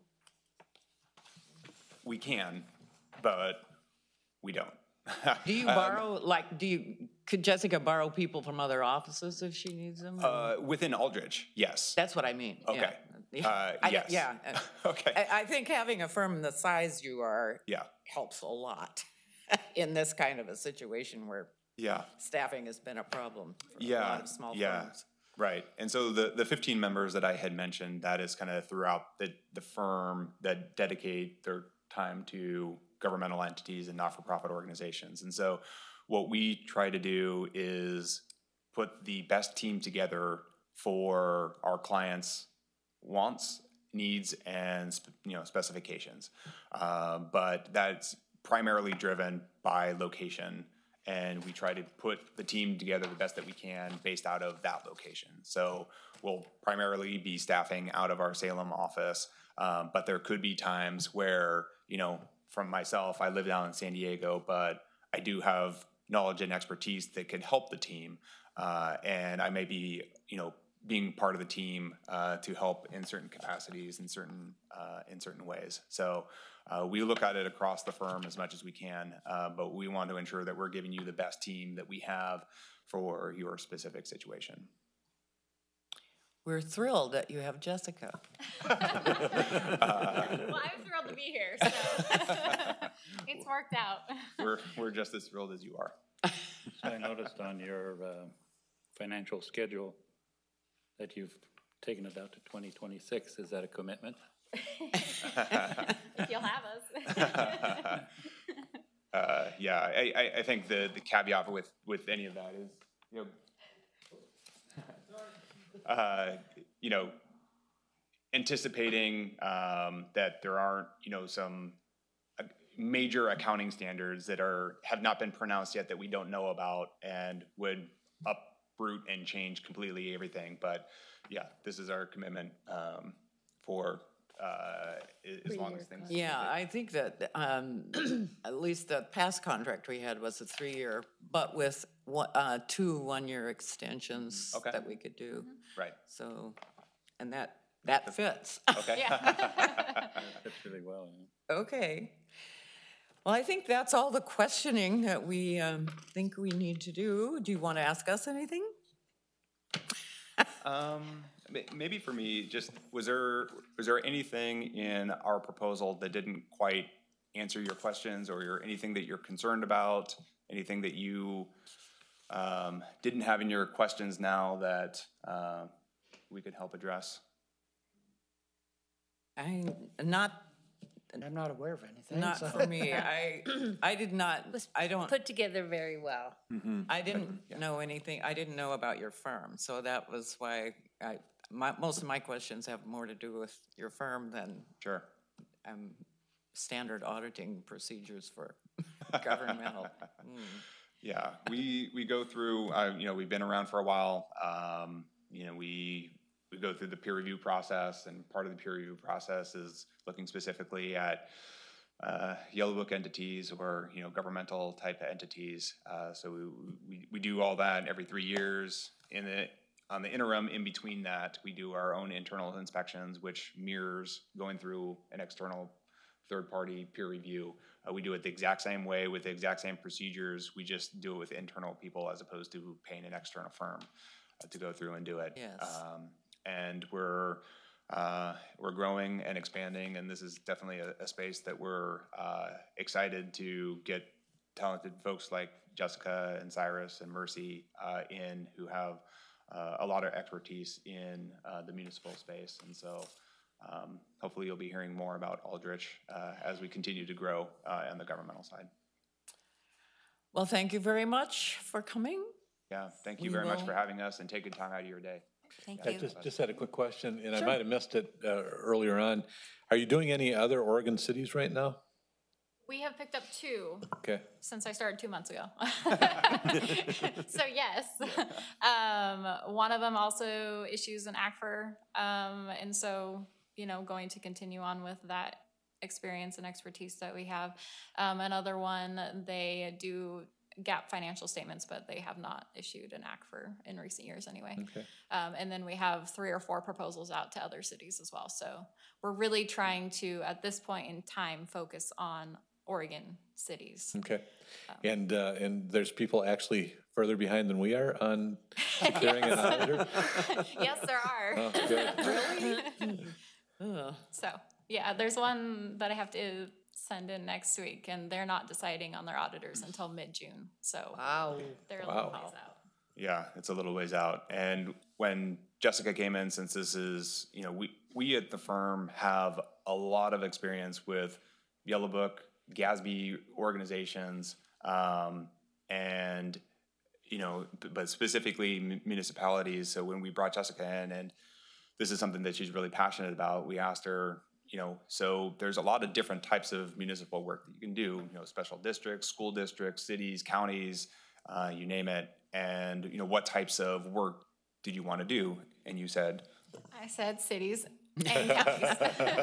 We can, but we don't. Do you borrow, could Jessica borrow people from other offices if she needs them? Within Aldridge, yes. That's what I mean. Okay. Yeah. Yes. Yeah. Okay. I think having a firm the size you are Yeah. helps a lot in this kind of a situation where Yeah. staffing has been a problem for a Yeah. lot of small Yeah. firms. Right. And so the 15 members that I had mentioned, that is kind of throughout the firm that dedicate their time to governmental entities and not-for-profit organizations. And so what we try to do is put the best team together for our clients' wants, needs, and specifications. But that's primarily driven by location, and we try to put the team together the best that we can based out of that location. So we'll primarily be staffing out of our Salem office, but there could be times where, from myself, I live down in San Diego, but I do have knowledge and expertise that could help the team, and I may be, being part of the team to help in certain capacities in certain ways. So we look at it across the firm as much as we can, but we want to ensure that we're giving you the best team that we have for your specific situation. We're thrilled that you have Jessica. Well, I'm thrilled to be here, so it's worked out. We're just as thrilled as you are. I noticed on your financial schedule that you've taken it out to 2026. Is that a commitment? If you'll have us. Yeah, I think the caveat with any of that is, anticipating that there aren't, some major accounting standards that have not been pronounced yet that we don't know about and would uproot and change completely everything. But yeah, this is our commitment for as long as things. Yeah, I think that at least the past contract we had was a 3-year, but with 2 1-year extensions Okay. that we could do. Right. So, and that fits. Okay. That's really well. Okay. Well, I think that's all the questioning that we think we need to do. Do you want to ask us anything? Maybe for me, just was there anything in our proposal that didn't quite answer your questions, or anything that you're concerned about, anything that you didn't have in your questions now that we could help address? I'm not aware of anything. Not so- for me. I did not, I don't, Put together very well. I didn't know anything, I didn't know about your firm, so that was why most of my questions have more to do with your firm than Sure. standard auditing procedures for governmental. Yeah, we go through, we've been around for a while. We go through the peer review process, and part of the peer review process is looking specifically at Yellow Book entities or, governmental type entities. So we do all that every 3 years. On the interim, in between that, we do our own internal inspections, which mirrors going through an external third-party peer review. We do it the exact same way with the exact same procedures. We just do it with internal people as opposed to paying an external firm to go through and do it. Yes. And we're growing and expanding, and this is definitely a space that we're excited to get talented folks like Jessica and Cyrus and Mercy in, who have a lot of expertise in the municipal space. And so hopefully you'll be hearing more about Aldrich as we continue to grow on the governmental side. Well, thank you very much for coming. Yeah, thank you We very much will- for having us and taking time out of your day. Thank I you. just had a quick question, and I might have missed it earlier on. Are you doing any other Oregon cities right now? We have picked up 2 Okay. since I started 2 months ago. So yes, one of them also issues an ACFR, and so going to continue on with that experience and expertise that we have. Another one, they do GAAP financial statements, but they have not issued an ACFR in recent years anyway. Okay. And then we have 3 or 4 proposals out to other cities as well. So we're really trying to, at this point in time, focus on Oregon cities. Okay. And there's people actually further behind than we are on securing an auditor? Yes, there are. Oh, good. Ugh. So, yeah, there's one that I have to send in next week, and they're not deciding on their auditors until mid-June. So Wow. they're a little Wow. ways out. Yeah, it's a little ways out. And when Jessica came in, since this is, we at the firm have a lot of experience with Yellow Book, GASB organizations, and, you know, but specifically municipalities. So when we brought Jessica in, and this is something that she's really passionate about, we asked her, you know, so there's a lot of different types of municipal work that you can do, you know, special districts, school districts, cities, counties, you name it. And, you know, what types of work did you want to do? And you said, I said cities and counties.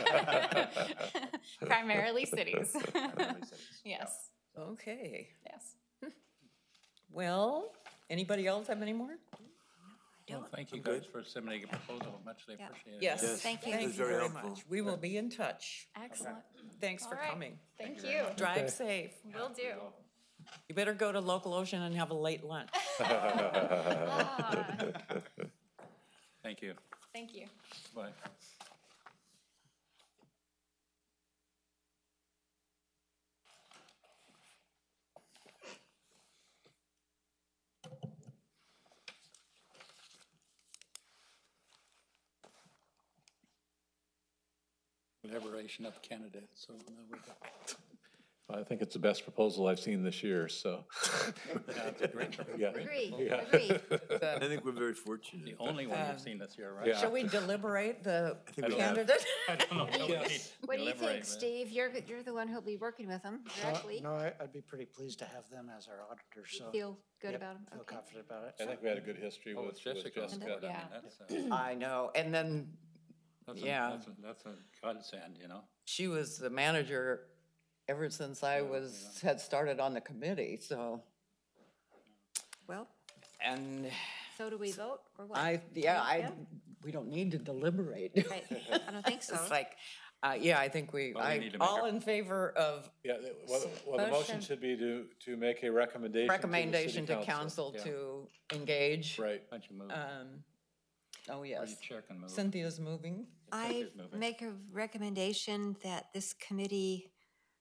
Primarily cities. Yes, Okay. yes. Well, anybody else have any more? Well, thank you guys for submitting a proposal, much they Yeah. appreciate it. Yes. Thank you. Thank was you very very helpful. much. We will be in touch. Excellent. Thanks for All right. coming. Thank you. Drive safe. Will do. You better go to Local Ocean and have a late lunch. Thank you. Thank you. Bye. Liberation of candidates, so now we got. I think it's the best proposal I've seen this year, so. Yeah, it's a great Yeah. Agreed, Yeah. agreed. I think we're very fortunate. The only one you've seen this year, right? Yeah. Shall we deliberate the think we have. candidate? I don't know. What do you Deliberate, think, right? Steve? You're the one who'll be working with them directly. No, I'd be pretty pleased to have them as our auditor, so. Feel good Yep, about them? Feel Okay. confident about it. I think we had a good history Oh, with with Jessica. Jessica. I mean, Yeah. I know, and then Yeah. That's a godsend, you know? she was the manager ever since I had started on the committee, so, Well, and so do we vote or what? yeah, we don't need to deliberate. Right. I don't think so. It's like, yeah, I think Well, we need to make all a- in favor of Yeah, well, the motion Motion. should be to make a recommendation. to the city recommendation to council Yeah. to engage. Right. Why don't you move? Oh, Or yes. your chair can move. Cynthia's moving. I Cynthia's moving. make a recommendation that this committee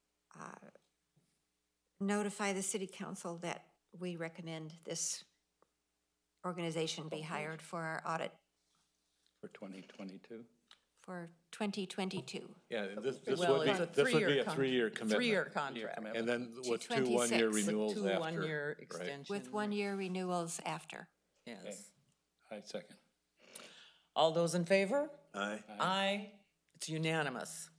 notify the city council that we recommend this organization be hired for our audit For 2022. for 2022. Yeah, this Well, would be, it's a this would be a 3-year commitment. Three-year contract commitment. And then with 2 26. one-year With renewals Two after. one-year right? extension. With 1-year renewals after. Yes. I second. All those in favor? Aye. Aye. It's unanimous.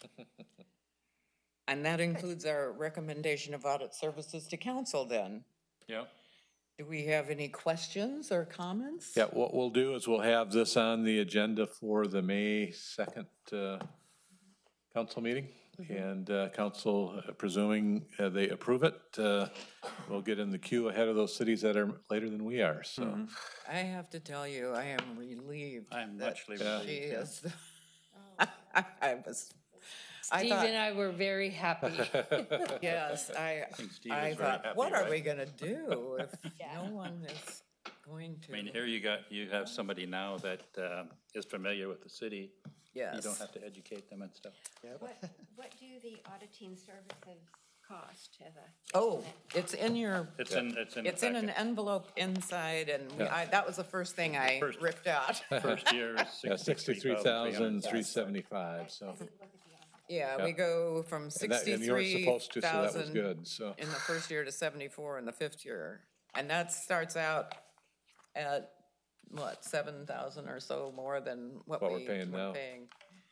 And that includes our recommendation of audit services to council then. Yep. Do we have any questions or comments? Yeah, what we'll do is we'll have this on the agenda for the May 2nd council meeting. And council, presuming they approve it, will get in the queue ahead of those cities that are later than we are, so. I have to tell you, I am relieved. I'm that muchly she relieved, yeah. is. I was, I Steve thought, and I were very happy. yes, I think Steve I is very thought, happy, what are right? we gonna do if no one is going I mean, to? here you have somebody now that is familiar with the city. You Yes. don't have to educate them and stuff. What do the auditing services cost? Oh, it's in your, It's in the it's in an packet. envelope inside and that was the first thing I First- ripped out. First year is Yeah, 63,375, 63,375. so. Yeah, we go from And you weren't supposed to, so that was 63,000 good, so. in the first year to 74 in the fifth year. And that starts out at, what, 7,000 or so more than what What we're we paying now. were paying.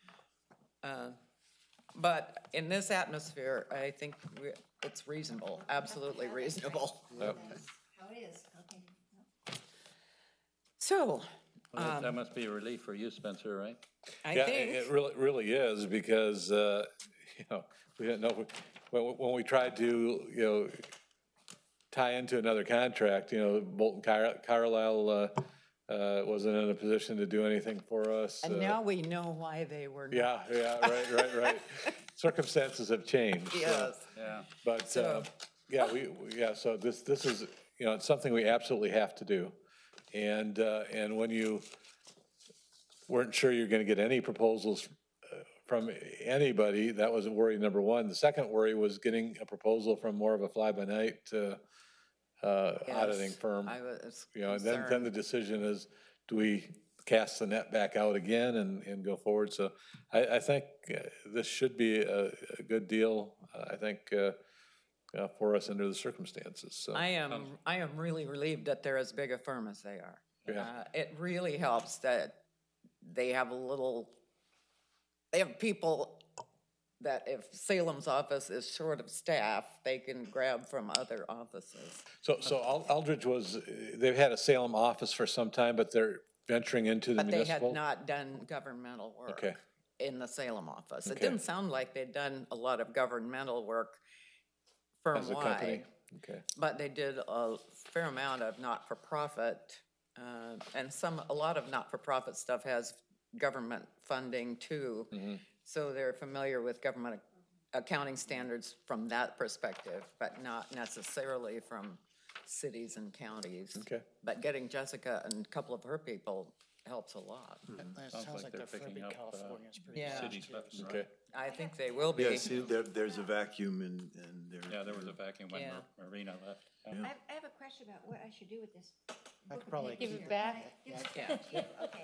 But in this atmosphere, I think it's reasonable, absolutely reasonable. Yep. How it is, okay. So, Well, that must be a relief for you, Spencer, right? I Yeah, think, it really is, because, you know, we didn't know, when we tried to, you know, tie into another contract, you know, Bolton Carlisle wasn't in a position to do anything for us. and now we know why they were not. Yeah, right. Circumstances have changed. so. Yes. Yeah. But, So- yeah, so this is, you know, it's something we absolutely have to do. And when you weren't sure you're gonna get any proposals from anybody, that was worry number one. The second worry was getting a proposal from more of a fly-by-night auditing Yes, firm. I was You know, and then the concerned. decision is, do we cast the net back out again and go forward? So I think this should be a good deal. I think, for us under the circumstances, so. I am really relieved that they're as big a firm as they are. Yeah. It really helps that they have they have people that if Salem's office is short of staff, they can grab from other offices. So Aldridge they've had a Salem office for some time, but they're venturing into the But they municipal? had not done governmental work Okay. in the Salem office. It Okay. didn't sound like they'd done a lot of governmental work As a company? firm-wide. Okay. But they did a fair amount of not-for-profit, and a lot of not-for-profit stuff has government funding too. So they're familiar with government accounting standards from that perspective, but not necessarily from cities and counties. Okay. But getting Jessica and a couple of her people helps a lot. It sounds like they're they're picking big up, California's pretty. Yeah. City stuff. Okay. I think they will be. Yeah, see, there's a vacuum and Yeah, there was a vacuum when Yeah. Marina left. I have a question about what I should do with this. I could probably Give it back. Yeah. Okay. I think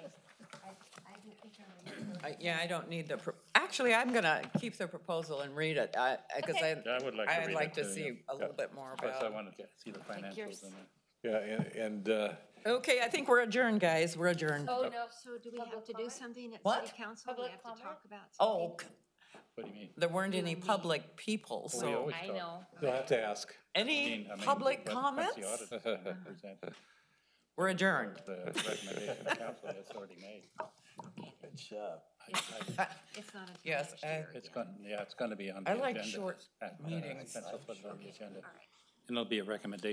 I remember. Yeah, I don't need actually, I'm gonna keep the proposal and read it, because Yeah, I would like to I'd read like it to too, see a little bit more Plus, I about. wanted to see the financials in it. Yeah, and Okay, I think we're adjourned, guys, we're adjourned. Oh, no. So do we have to do something at What? city council? Do we Public have to comment? talk about Oh, something? What do you mean? there weren't any public people, We so, always I talk. know. you'll have to ask. any I mean, public once the comments? audit presents We're adjourned. The recommendation of council that's already made. Good job. It's not until Yes, next year It's again. going, yeah, it's going to be on the I agenda. like short meetings. Council put it on the agenda. All right. And it'll be a recommendation